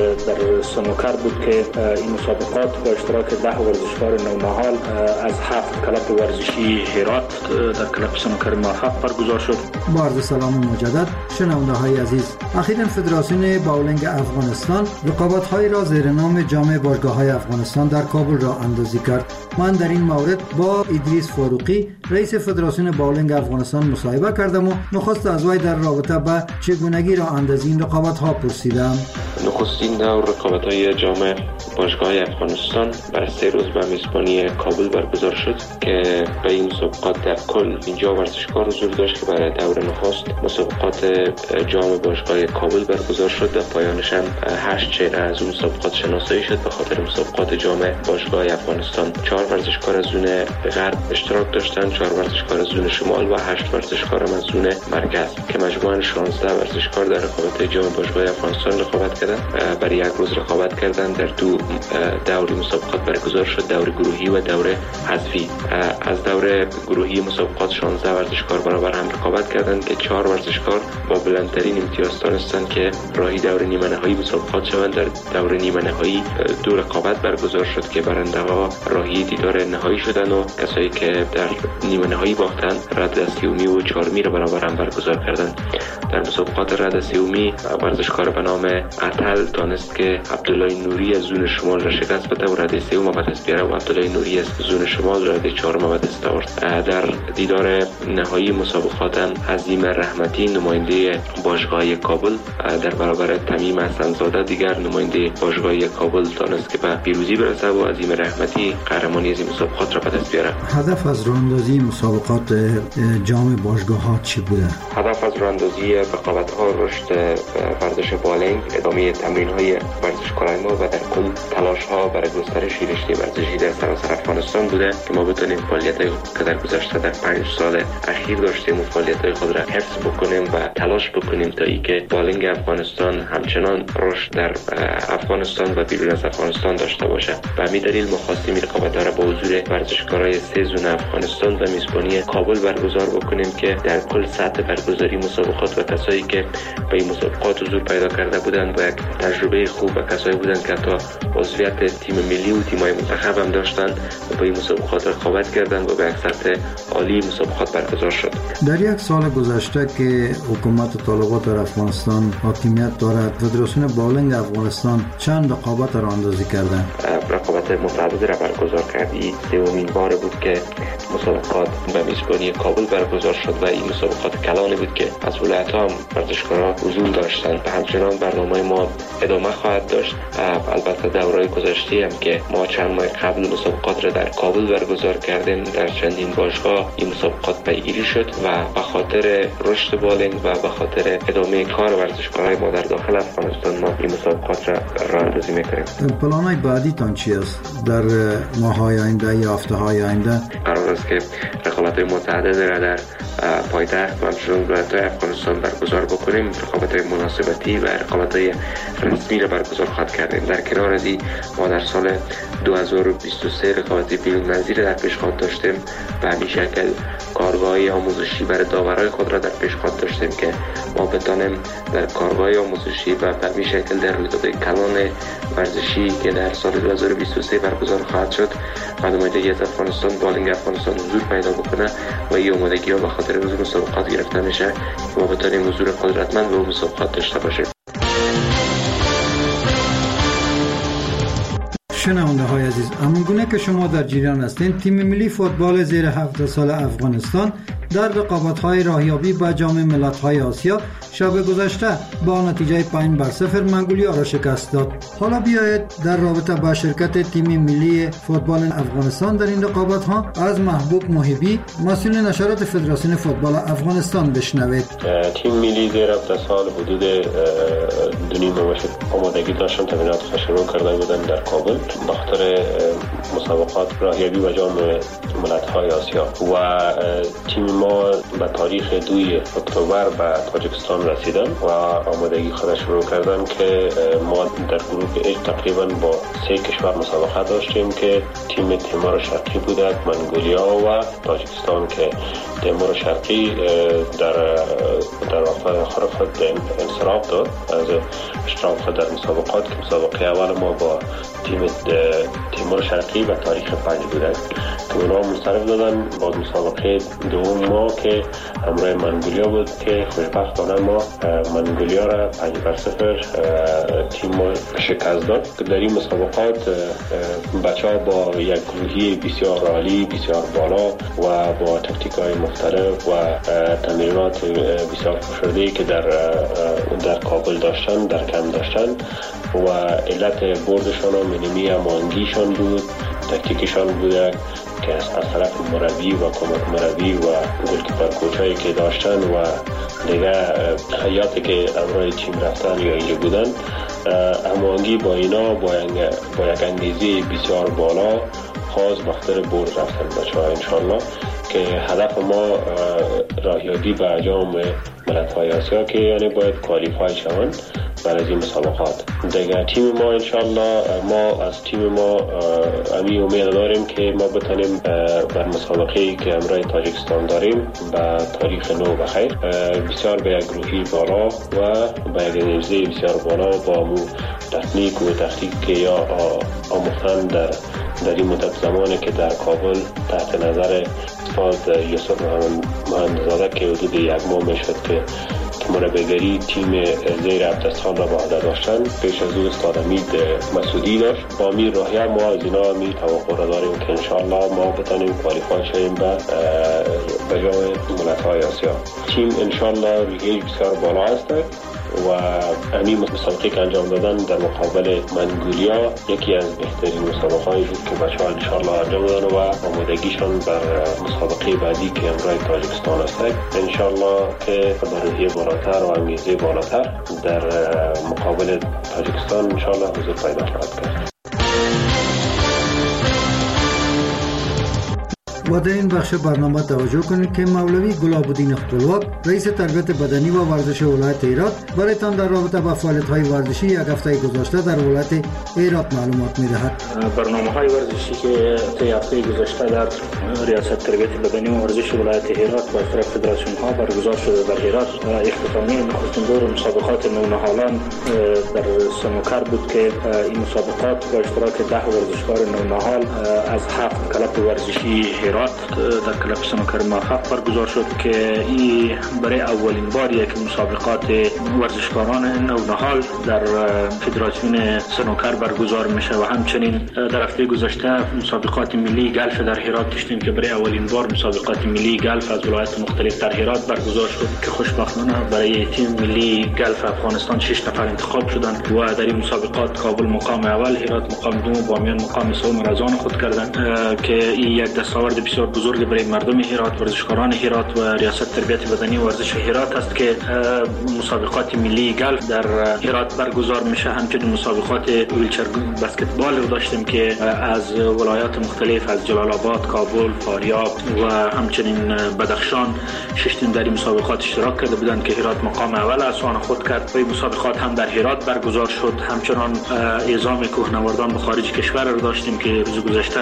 در سنوکر بود که این مسابقات با اشتراک ده ورزشکار نونهال از هفت کلاب ورزشی هرات در کلاب سنوکر موفق برگزار شد. با عرض سلام مجدد شنونده‌های عزیز، اخیراً فدراسیون باولینگ افغانستان رقابت‌های را زیر نام جام باشگاه‌های افغانستان در کابل را اندازی کرد. من در این مورد با ادریس فاروقی رئیس فدراسیون باولینگ افغانستان مصاحبه کردم و نخست از وی در رابطه با چگونگی راه اندازی این رقابت‌ها پرسیدم. نخستین دور رقابت‌های جام باشگاه افغانستان بر سه روز به میزبانی کابل برگزار شد که به این مسابقات در کل اینجا ورزشکار حضور داشت که برای دور نخست مسابقات جام باشگاه کابل برگزار شد و پایانش هم هشت چهره از اون مسابقات شناسایی شد به خاطر مسابقات جام باشگاه افغانستان. چهار ورزشکار از زون غرب اشتراک داشتند، چهار ورزشکار از زون شمال و هشت ورزشکار از زون مرکز که مجموعاً شانزده ورزشکار در رقابت جام باشگاه افغانستان رقابت کردند. برای یک روز رقابت کردند. در دو دور مسابقات برگزار شد، دور گروهی و دور حذفی. از دور گروهی مسابقات شانزده ورزشکار برابر هم رقابت کردند که چهار ورزشکار با بلندترین امتیاز داشتند که راهی دور نیمه نهایی مسابقات شوند. در دور نیمه نهایی دو رقابت برگزار شد که برنده‌ها راهی دیدار نهایی شدند و کسایی که در نیمه نهایی باختند رده سومی و چهارمی را برابر هم برگزار کردند. در مسابقات رده سومی ورزشکار به نام عطل تانست که عبدالله نوری از زون شمال را شکست بده و رده سوم به دست بیاره و عبدالله نوری از زون شمال رده چهارم به دست آورد. در دیدار نهایی مسابقات هم عظیم رحمتی نماینده باشگاه کابل در برابر تمیم حسن‌زاده دیگر نماینده باشگاه کابل تانست که به پیروزی برسه و عظیم رحمتی قهرمانی از این مسابقات را به دست بیاره. هدف از راه‌اندازی مسابقات جام باشگاه‌ها چی بوده؟ هدف از راه‌اندازی رقابت‌ها رشد ورزش بالینگ، ادامه تمرین‌های ورزشکاران ما و در کل تلاش‌ها برای گسترش رشته ورزشی در سراسر افغانستان بوده که ما بتونیم فعالیت‌های که در گذشته در پنج سال اخیر داشتیم و فعالیت‌های خود را حفظ بکنیم و تلاش بکنیم تا اینکه بالینگ افغانستان همچنان رشد در افغانستان و بیرون از افغانستان داشته باشه. به همین دلیل ما خواستیم این رقابت‌ها را با حضور ورزشکارای سه زون افغانستان و میزبانی کابل برگزار بکنیم که در کل سطح برگزاری مسابقات و کسایی که به این مسابقات حضور پیدا کرده بودند با یک تجربه خوب و کسایی بودند که تا عضویت تیم ملی و تیم‌های منتخب هم داشتند و به این مسابقات رقابت کردند و به یک سطح عالی مسابقات برگزار شد. در یک سال گذشته که حکومت طالبان در افغانستان حاکمیت دارد، فدراسیون باولینگ افغانستان چند رقابت را اندازی کرده؟ رقابت متعددی را برگزار کردی. سومین بار بود که مسابقات به میزبانی کابل برگزار شد و این مسابقات کلانی بود که از ولایت‌ها هم ورزشکاران حضور داشتند و همچنان برنامه ما ادامه خواهد داشت. البته دورهای گذشته هم که ما چند ماه قبل مسابقات را در کابل برگزار کردیم، در چندین باشگاه این مسابقات پیگیری شد و به خاطر رشد بالینگ و به خاطر ادامه کار ورزشکارای ما در داخل افغانستان ما این مسابقات را راه اندازی می‌کنیم. پلان‌های بعدی تان چی است در ماه‌های آینده یا هفته‌های آینده؟ قرار است که رقابت‌های متعدد را در پایتخت و همچنین ولایت‌های افغانستان برگزار بکنیم. رقابت‌های مناسبتی و رقابت‌های رسمی را برگزار خواهد کردیم. در کنار از این ما در سال دو هزار و بیست و سه رقابت بیرون‌مرزی را در پیشخواد داشتیم. به همین شکل کارگاه‌های آموزشی برای داورای خود را در پیشخواد داشتیم که ما بتانیم در کارگاه‌های آموزشی و به همین شکل در رویدادهای کلان ورزشی که در سال دو هزار و بیست و سه برگزار خواهد شد و نمایندگی از افغانستان بالینگ افغانستان حضور پیدا بکنه و این آمادگی‌ها به خاطر حضور مسابقات گرفته میشه که ما بتانیم حضور قدرتمند به مسابقات داشته باشیم. شنونده های عزیز، همونگونه که شما در جریان هستین، تیم ملی فوتبال زیر هفده سال افغانستان در رقابت‌های راهیابی به جام ملت‌های آسیا شب گذشته با نتیجه پنج بر صفر منگولیا را شکست داد. حالا بیایید در رابطه با شرکت تیم ملی فوتبال افغانستان در این رقابت‌ها از محبوب محبی، مسئول نشرات فدراسیون فوتبال افغانستان بشنوید. تیم ملی زیر هفده سال حدود دو نیم ماه آمادگی داشتن، تمرینات شروع کرده بودن در کابل به خاطر مسابقات راهیابی به جام ملت‌های آسیا و تیم ما به تاریخ دوی اکتبر به تاجیکستان رسیدن و آمادگی خود شروع کردن که ما در گروه اچ تقریبا با سه کشور مسابقه داشتیم که تیم تیمور شرقی بودند، منگولیا و تاجیکستان که تیمور شرقی در در واقع آخر خود انصراف داد از اشتراک در مسابقات که مسابقه اول ما با تیم تیمور شرقی و تاریخ پنج بودن که اونا منصرف دادن. با مسابقه دوم ما که همراه منگولیا بود که خوشبختانه ما منگولیا را پنج بر صفر تیم ما شکست داد. در این مسابقات بچه ها با یک گروهی بسیار عالی، بسیار بالا و با تکتیک های مختلف و تمرینات بسیار فشرده که در در کابل داشتن، در کم داشتن و علت بردشان و منیمی امانگیشان بود، تکتیکشان بوده که از طرف مربی و کمک مربی و گلکیپر کوچایی که داشتن و دیگه حیاتی که امرای تیم رفتن یا اینجا بودن، هماهنگی با اینا با یک انگیزه بسیار بالا خاص بخاطر برد رفتن بچه ها انشالله که هدف ما راهیابی به جام ملت‌های آسیا که یعنی باید کوالیفای شوند برای این مسابقات. دیگه تیم ما انشالله ما از تیم ما امی امید داریم که ما بتونیم بر مسابقه که امرای تاجیکستان داریم به تاریخ نو بخیر بسیار به یک گروهی بالا و به یک انرژی بسیار بالا با مو تکنیک و تخطیط یا آموختن در در این مدت زمانی که در کابل تحت نظر استاد یوسف مهندزاده که حدود یک ماه میشد که مربیگری تیم زیر هفده سال را به عهده داشتن، پیش از او استاد امید مسعودی داشت. با امیر راهیه ما از اینا می توقع را داریم که انشاءالله ما بتانیم کوالیفای شویم به به جام ملت‌های آسیا. تیم انشاءالله ریگه بسیار بالا هست و همین مسابقه که انجام دادن در مقابل منگولیا یکی از بهترین مسابقه‌ای بود که بچه‌ها انشاءالله انجام دادن و آمادگیشان بر مسابقه بعدی که امرای تاجیکستان است انشاءالله که با روحیه بالاتر و انگیزه بالاتر در مقابل تاجیکستان انشاءالله حضور پیدا خواهد کرد. و در این بخش برنامه توجه کنید که مولوی گلاب‌الدین خپلواک رئیس تربیت بدنی و ورزش ولایت هرات برایتان در رابطه با فعالیت‌های ورزشی یک هفته گذشته در ولایت هرات معلومات می‌دهد. برنامه‌های ورزشی که طی هفته گذشته در ریاست تربیت بدنی و ورزش ولایت هرات با اشتراک فدراسیون‌ها برگزار شده در هرات و اختتامیه نخستین دور مسابقات نونهالان در سنوکر بود که این مسابقات با اشتراک ده ورزشکار نونهال از هفت کلب ورزشی هرات در کلب سنوکر موفق برگزار شد که این برای اولین باریه که مسابقات ورزشکاران نونهال در فدراسیون سنوکر برگزار میشه و همچنین در هفته گذشته مسابقات ملی گلف در هرات داشتیم که برای اولین بار مسابقات ملی گلف از ولایات مختلف در هرات برگزار شد که خوشبختانه برای تیم ملی گلف افغانستان شش نفر انتخاب شدند و در این مسابقات کابل مقام اول، هرات مقام دوم، بامیان مقام سوم را از آن خود کردند که این یک دستاورد بسیار بزرگ برای مردم هرات، ورزشکاران هرات و ریاست تربیت بدنی و ورزش هرات است که مسابقات ملی گلف در هرات برگزار میشه. همچنین مسابقات ویلچر بسکتبال رو داشتیم که از ولایات مختلف از جلال آباد، کابل، فاریاب و همچنین بدخشان شش تیم در این مسابقات اشتراک کرده بودند که هرات مقام اول از آن خود کرد. و این مسابقات هم در هرات برگزار شد. همچنان اعزام کوهنوردان به خارج کشور رو داشتیم که روز گذشته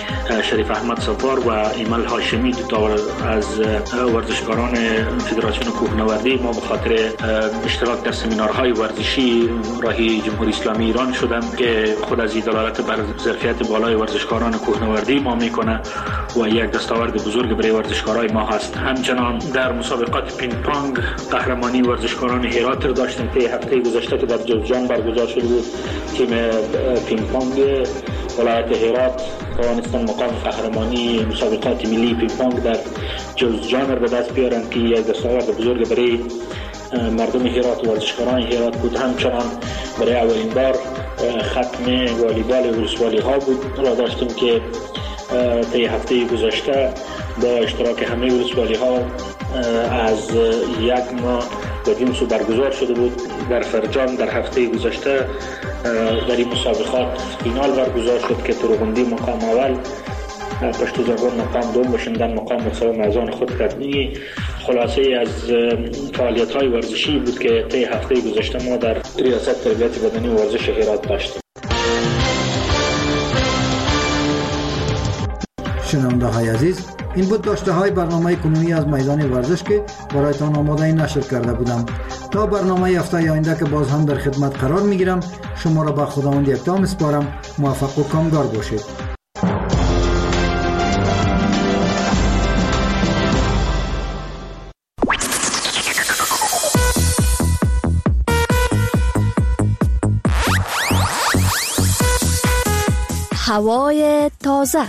شریف احمد صفار و ایمل هاشمی دو تا از ورزشکاران فدراسیون کوهنوردی ما به خاطر اشتراک در سمینارهای ورزشی راهی جمهوری اسلامی ایران شدند که خود از دلالت بر ظرفیت بالای ورزشکاران کوهنوردی ما میکنه و یک دستاورد بزرگ برای ورزشکارای ما هست. همچنان در مسابقات پینگ پونگ قهرمانی ورزشکاران هرات رو داشتیم که هفته گذشته که در جوزجان برگزار شده بود. تیم پینگ پونگ ولایت هرات توانستن مقام قهرمانی مسابقات ملی پینگ پونگ در جلز جامر به دست بیارن که یک دستاورد بزرگ برای مردم هرات و ورزشکاران هرات بود. همچنان برای اولین بار ختم والیبال ولسوالی ها بود را داشتیم که طی هفته گذشته با اشتراک همه ولسوالی ها از یک ماه بدین سو برگزار شده بود. در فرجام در هفته گذشته در این مسابقات فینال برگزار شد که تروغندی مقام اول، پشت زرگان مقام دوم، بشندن مقام متصاوی میزان خود کردنی. خلاصه از فعالیت های ورزشی بود که طی هفته گذشته ما در ریاست تربیت بدنی و ورزش هرات داشتیم. شنونده های عزیز، این بود داشته های برنامه کنونی از میدان ورزش که برایتان آماده نشر کرده بودم. تا برنامه هفته آینده که باز هم در خدمت قرار میگیرم، شما را به خداوند یکتا میسپارم. موفق و کامگار باشید. هوای تازه،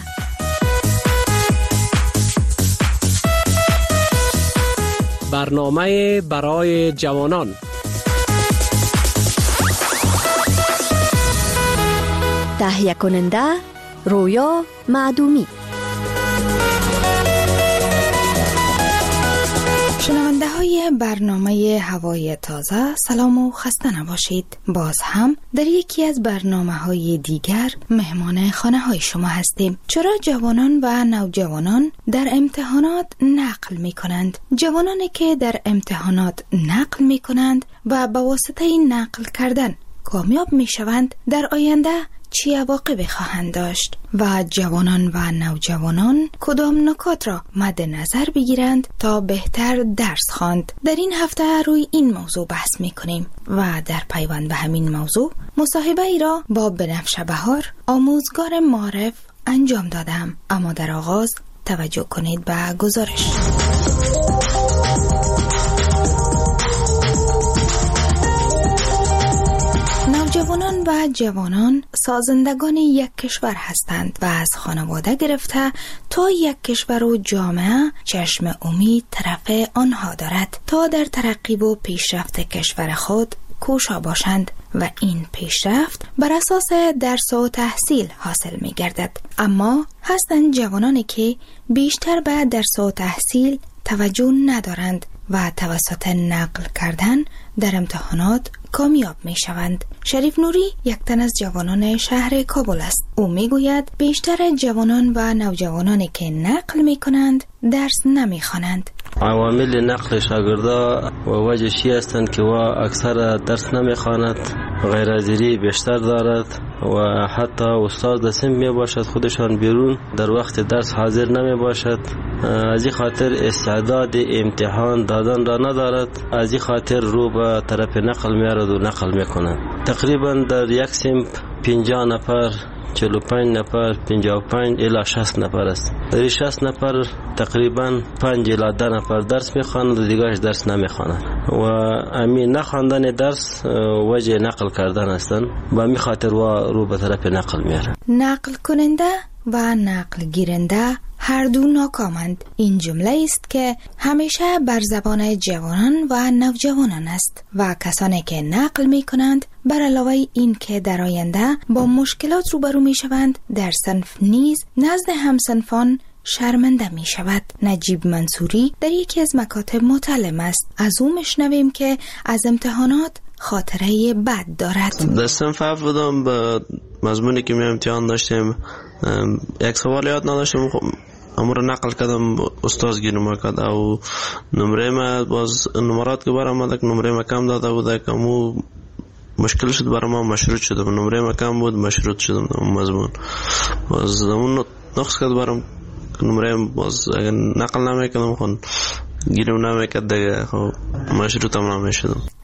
برنامه برای جوانان، تهیه کننده رویا معدومی. شنونده های برنامه هوای تازه، سلام و خسته نباشید. باز هم در یکی از برنامه های دیگر مهمان خانه های شما هستیم. چرا جوانان و نوجوانان در امتحانات نقل می کنند؟ جوانانی که در امتحانات نقل می کنند و به واسطه این نقل کردن کامیاب می شوند، در آینده چی عواقبی خواهند داشت و جوانان و نوجوانان کدام نکات را مد نظر بگیرند تا بهتر درس خواند؟ در این هفته روی این موضوع بحث می کنیم و در پیوند به همین موضوع مصاحبه ای را با بنفشه بهار، آموزگار معارف انجام دادم. اما در آغاز توجه کنید به گزارش. نوجوانان و جوانان سازندگان یک کشور هستند و از خانواده گرفته تا یک کشور و جامعه چشم امید طرف آنها دارد تا در ترقی و پیشرفت کشور خود کوشا باشند و این پیشرفت بر اساس درس و تحصیل حاصل می گردد. اما هستند جوانانی که بیشتر به درس و تحصیل توجه ندارند و توسط نقل کردن در امتحانات کامیاب می شوند. شریف نوری یک تن از جوانان شهر کابل است. او می گوید بیشتر جوانان و نوجوانانی که نقل می کنند درس نمی خوانند. عوامل نقل شاگردا و وجهشی هستند که و اکثر درس نمی خواند، غیرحاضری بیشتر دارد و حتی استاد دسم می باشد خودشان بیرون در وقت درس حاضر نمی باشد. از این خاطر استعداد امتحان دادن را ندارد، از این خاطر رو به طرف نقل می آرد و نقل می کند. تقریبا در یک صنف پنجاه نفر، چهل و پنج نفر، پنجاه و پنج الی شصت نفر است. در شصت نفر تقریبا پنج الی ده نفر درس میخوانند و دیگرش درس نمیخوانند و همین نخواندن درس وجه نقل کردن هستند. با همین خاطر و رو به طرف نقل میارن. نقل کننده و نقل گیرنده هر دو ناکامند. این جمله است که همیشه بر زبان جوانان و نوجوانان است و کسانی که نقل می کنند بر علاوه این که در آینده با مشکلات روبرو می شوند، در صنف نیز نزد همصنفان شرمنده می شود. نجیب منصوری در یکی از مکاتب متعلم است. از او میشنویم که از امتحانات خاطره بد دارد. در صنف بودم به مضمونی که می امتحان داشتیم، یک سوال یاد نداشتم، امور نقل کردم، استاد گیرم کرد او نمره ما باز نمرات که برام آمد نمره ما کم داده بود که مو مشکل شد برام، مشروط شدم، نمره ما کم بود مشروط شدم مضمون باز اون نقص کرد برام، نمره باز نقل نمیکردم خون گیرم نمیکرد دیگه، خب مشروطم نمیشدم.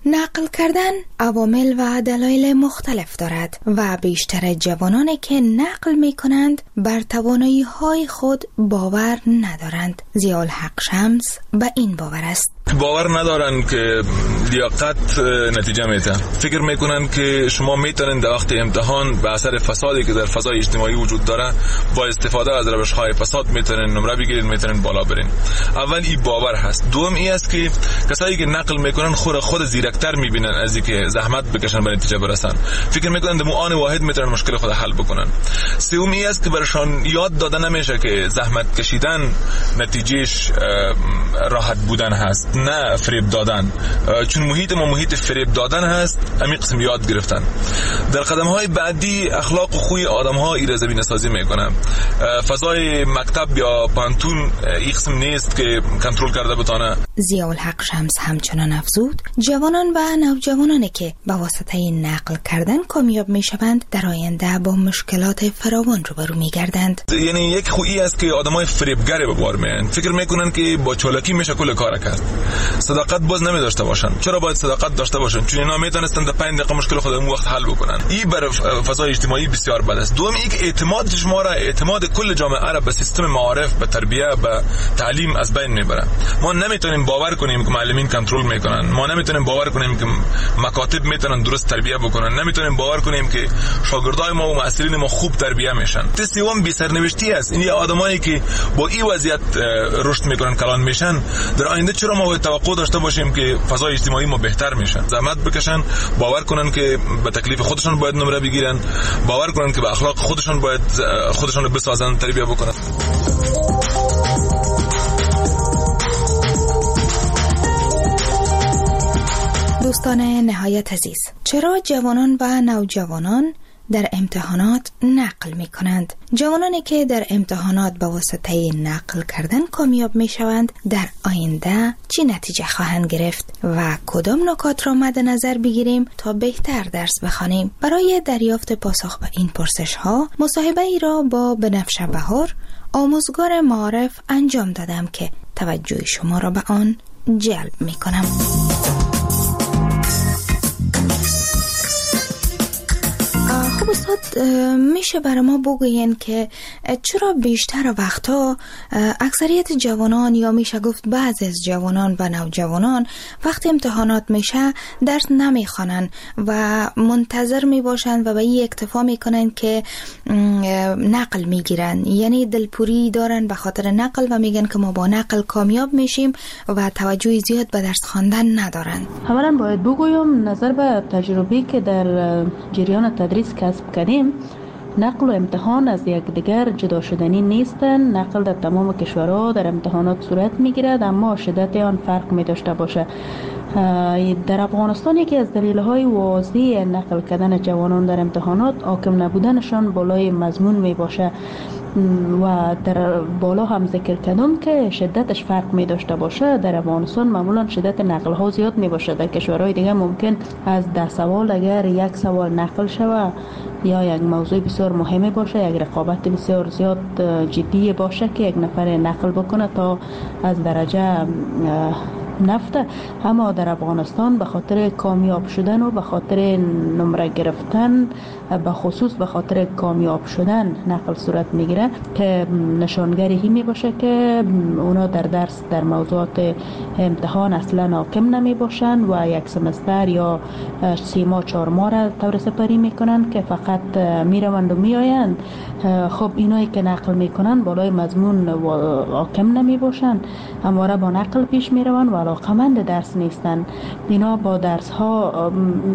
نقل کردن عوامل و دلایل مختلف دارد و بیشتر جوانانی که نقل می کنند بر توانایی های خود باور ندارند. ضیاءالحق شمس به این باور است. باور ندارن که لیاقت نتیجه میده. فکر میکنن که شما میتونن در وقت امتحان به اثر فسادی که در فضای اجتماعی وجود داره با استفاده از روش‌های فساد میتونن نمره بگیرن، میتونن بالا برن. اول این باور هست. دوم این است که کسایی که نقل میکنن خود خود زیرکتر میبینن از اینکه زحمت بکشن به نتیجه برسن. فکر میکنن در آن واحد میتونن مشکل خود حل بکنن. سوم این است که برشان یاد داده نمیشه که زحمت کشیدن نتیجهش راحت بودن هست، نه فریب دادن. چون محیط ما محیط فریب دادن هست، همین قسم یاد گرفتن. در قدم های بعدی اخلاق و خوی آدم ها ایره زمینه سازی میکنن. فضای مکتب یا پانتون این قسم نیست که کنترل کرده بتانه. ضیاءالحق شمس همچنان افزود جوانان و نوجوانانی که به واسطه نقل کردن کامیاب میشوند در آینده با مشکلات فراوان روبرو میگردند. یعنی یک خویی است که آدمای فریبگر به بار میان، فکر میکنن که با چالاکی میشه کل کار کرد. صداقت باز نمیداشته باشن. چرا باید صداقت داشته باشن؟ چون اینا میتونستن در پنج دقیقه مشکل خود اون وقت حل بکنن. این بر فضای اجتماعی بسیار بد است. دوم اینکه اعتماد شما را، اعتماد کل جامعه را به سیستم معارف، به تربیت، به تعلیم از بین میبره. ما نمیتونیم باور کنیم که معلمین کنترل میکنن. ما نمیتونیم باور کنیم که مکاتب میتونن درست تربیت بکنن. نمیتونیم باور کنیم که شاگردای ما و معلمین ما خوب تربیت میشن. سوم بی سرنوشتی است. این آدمایی که با این وضعیت رشد میکنن، کلان میشن، در آینده چرا ما باید توقع داشته باشیم که فضای اجتماعی ما بهتر میشن؟ زحمت بکشن، باور کنن که به تکلیف خودشون باید نمره بگیرن، باور کنن که به اخلاق خودشون باید خودشون رو بسازن، تربیت بکنن. دوستان نهایت عزیز، چرا جوانان و نوجوانان در امتحانات نقل می کنند؟ جوانانی که در امتحانات با واسطه نقل کردن کامیاب می شوند در آینده چی نتیجه خواهند گرفت و کدام نکات را مد نظر بگیریم تا بهتر درس بخوانیم؟ برای دریافت پاسخ به این پرسش ها مصاحبه ای را با بنفشه بهار، آموزگار معارف انجام دادم که توجه شما را به آن جلب می کنم. خب استاد، میشه برای ما بگوین که چرا بیشتر وقتا اکثریت جوانان یا میشه گفت بعضی از جوانان و نوجوانان وقتی امتحانات میشه درس نمیخوانن و منتظر میباشن و به این اکتفا میکنن که نقل میگیرن، یعنی دلپوری دارن به خاطر نقل و میگن که ما با نقل کامیاب میشیم و توجه زیاد به درس خواندن ندارن؟ اولا باید بگویم نظر به تجربی که در جریان تدریس کسب کردیم، نقل و امتحان از یک دیگر جدا شدنی نیستند. نقل در تمام کشورها در امتحانات صورت میگیرد، اما شدت آن فرق می داشته باشه. در افغانستان یکی از دلیل‌های واضح نقل کردن جوانان در امتحانات حاکم نبودنشان بالای مضمون می باشه و در بالا هم ذکر کردم که شدتش فرق می داشته باشه. در افغانستان معمولا شدت نقل ها زیاد می باشه. در کشورهای دیگه ممکن از ده سوال اگر یک سوال نقل شوه یا یک موضوع بسیار مهمی باشه، یک رقابت بسیار زیاد جدی باشه که یک نفر نقل بکنه تا از درجه نفته. اما در افغانستان به خاطر کامیاب شدن و به خاطر نمره گرفتن، به خصوص به خاطر کامیاب شدن نقل صورت میگیره که نشانگری هی می باشه که اونا در درس در موضوعات امتحان اصلا حاکم نمی باشن و یک سمستر یا سی ماه چهار ماه را طور سپری میکنن که فقط میروند و میآیند. خب اینایی که نقل میکنن بالای مضمون حاکم نمی باشن، همواره با نقل پیش میروند و علاقمند درس نیستن. اینا با درس ها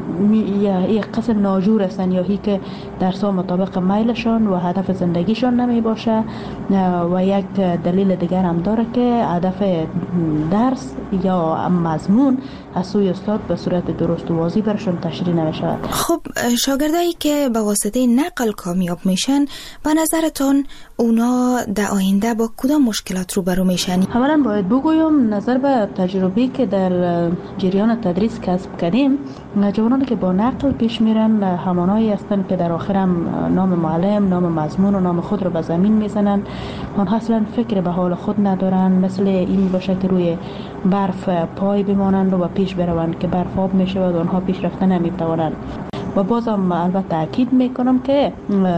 یک قسم ناجور هستن یا هی که درس ها مطابق میلشان و هدف زندگیشان نمی باشه. و یک دلیل دیگر هم داره که هدف درس یا مضمون از سوی استاد به صورت درست و واضح برشون تشریح نمی شود. خب شاگردایی که به واسطه نقل کامیاب میشن به نظرتون اونا در آینده با کدام مشکلات روبرو میشن؟ اولا باید بگویم نظر به تجربی که در جریان تدریس کسب کردیم، جوانانی که با نقل پیش میرن همانایی هستند که در آخر هم نام معلم، نام مضمون و نام خود رو به زمین میزنن. آنها اصلا فکر به حال خود ندارن، مثل این باشه که روی برف پای بمانند و پیش بروند که برف آب میشه و آنها پیش رفتن نمیتوانند. و بازم البته تاکید میکنم که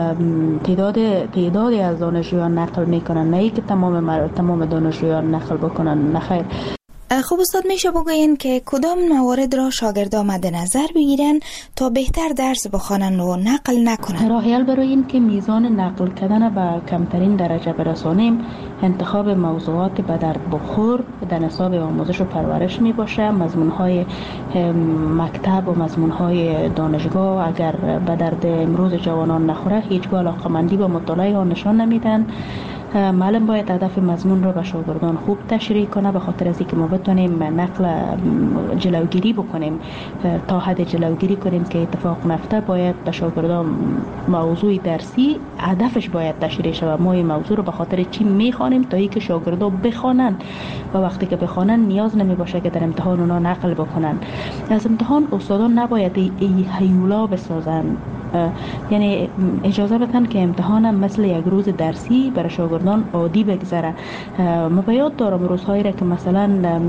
تعداد تعدادی از دانشجویان نقل میکنن، نه اینکه تمام تمام دانشجویان نقل بکنن، نه خیر. خب استاد میشه بگوین که کدام موارد را شاگردان مد نظر بگیرن تا بهتر درس بخوانن و نقل نکنن؟ راه حل برای این که میزان نقل کردن به کمترین درجه برسانیم، انتخاب موضوعات به درد بخور در نصاب آموزش و پرورش می باشه. مضمون‌های مکتب و مضمون‌های دانشگاه اگر به درد امروز جوانان نخوره، هیچگاه علاقه‌مندی به مطالعه آن نشان نمیدن. معلم باید هدف مضمون رو به شاگردان خوب تشریح کنه، به خاطر از اینکه ما بتونیم نقل جلوگیری بکنیم، تا حد جلوگیری کنیم که اتفاق نفته، باید به شاگردان موضوع درسی هدفش باید تشریح شود. ما این موضوع رو به خاطر چی میخوانیم؟ تا اینکه شاگردان بخوانن و وقتی که بخوانن نیاز نمی باشه که در امتحان اونا نقل بکنن. از امتحان استادان نباید ای هیولا بسازن، یعنی اجازه بدن که امتحان هم مثل یک روز درسی برای شاگردان عادی بگذره. ما به یاد دارم روزهایی را که مثلا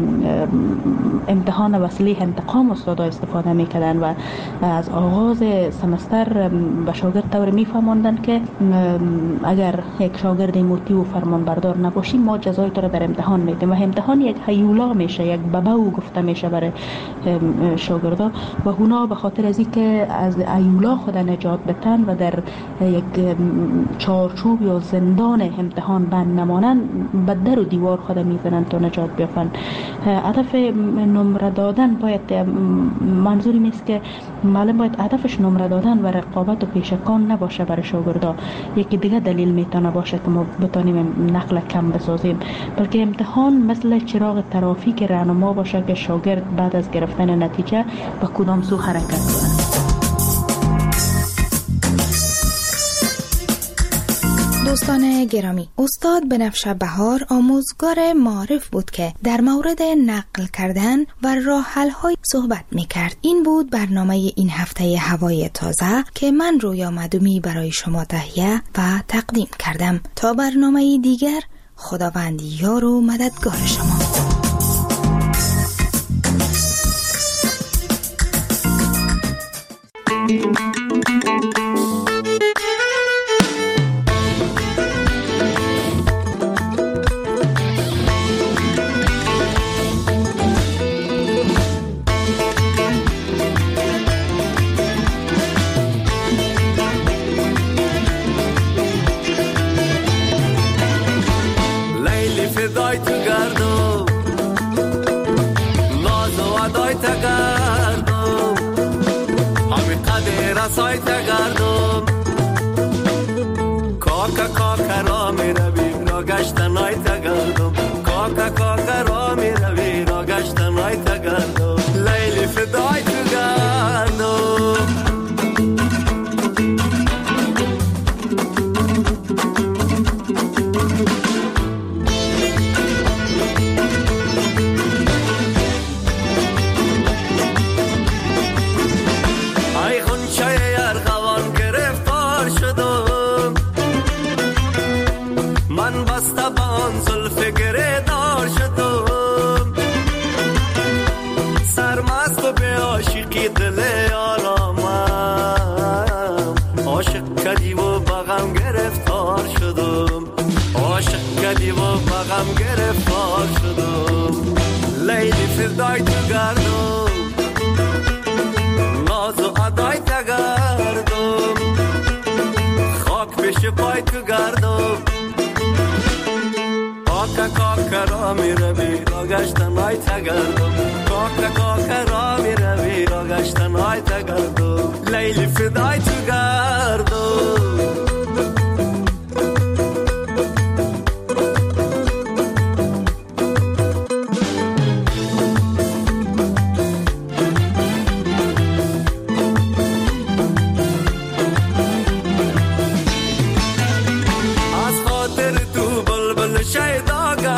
امتحان وسیله انتقام استادا استفاده میکردن و از آغاز سمستر به شاگرد طور میفهماندن که اگر یک شاگرد موتی و فرمان بردار نباشی ما جزای تو را در امتحان میدیم. و امتحان یک هیولا میشه، یک بابا گفته میشه برای شاگردا و اونا به خاطر از اینکه از هیولا خود نجات بتن و در یک چارچوب یا زندان امتحان بند نمانن، به در و دیوار خود میزنن تا نجات بیافن. هدف نمره دادن باید، منظوری نیست که معلم باید هدفش نمره دادن و رقابت و پیشکان نباشه برای شاگردا. یکی دیگه دلیل میتونه باشه که ما بتونیم نقل کم بسازیم، بلکه امتحان مثل چراغ ترافیک راهنما باشه که شاگرد بعد از گرفتن نتیجه به کدام سو حرکت کنه. دوستان گرامی، استاد بنفشه بهار آموزگار معارف بود که در مورد نقل کردن و راه حل های صحبت میکرد. این بود برنامه این هفته هوای تازه که من رویا مدومی برای شما تهیه و تقدیم کردم. تا برنامه دیگر، خداوند یار و مددگار شما.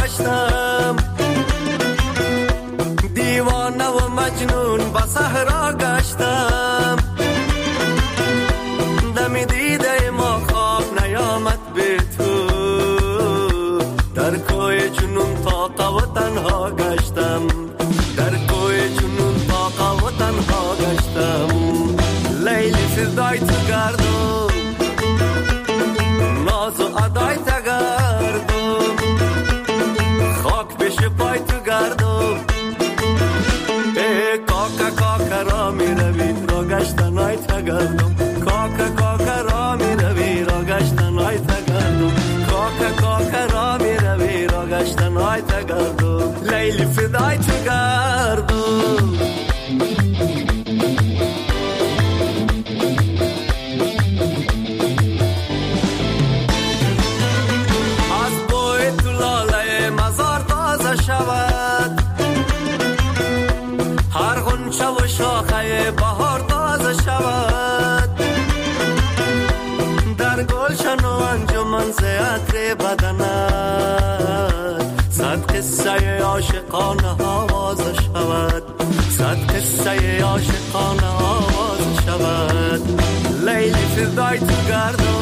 گشتم، دیوانه و مجنون به صحرا گشتم. دم دیده ما خواب نیامد به تو، در کوی جنون طاقه و تنها گشتم، در کوی جنون طاقه و تنها گشتم. لیلی فدای تو گردم، ناز و ادای تو گردم، خاک پیش پای تو گردم. ای کاکا کاکا را می روی را گشتن های تو گردم، کاکا کاکا را می روی را گشتن های تو گردم، کاکا کاکا را می روی را گشتن های تو گردم. لیلی فدای تو گردم. شود هر غنچه و شاخه بهار تازه شود، در گلشن و انجمن ز عطر بدنت صد قصه عاشقانه آواز شود، صد قصه عاشقانه آواز شود. لیلی فدای تو گردم،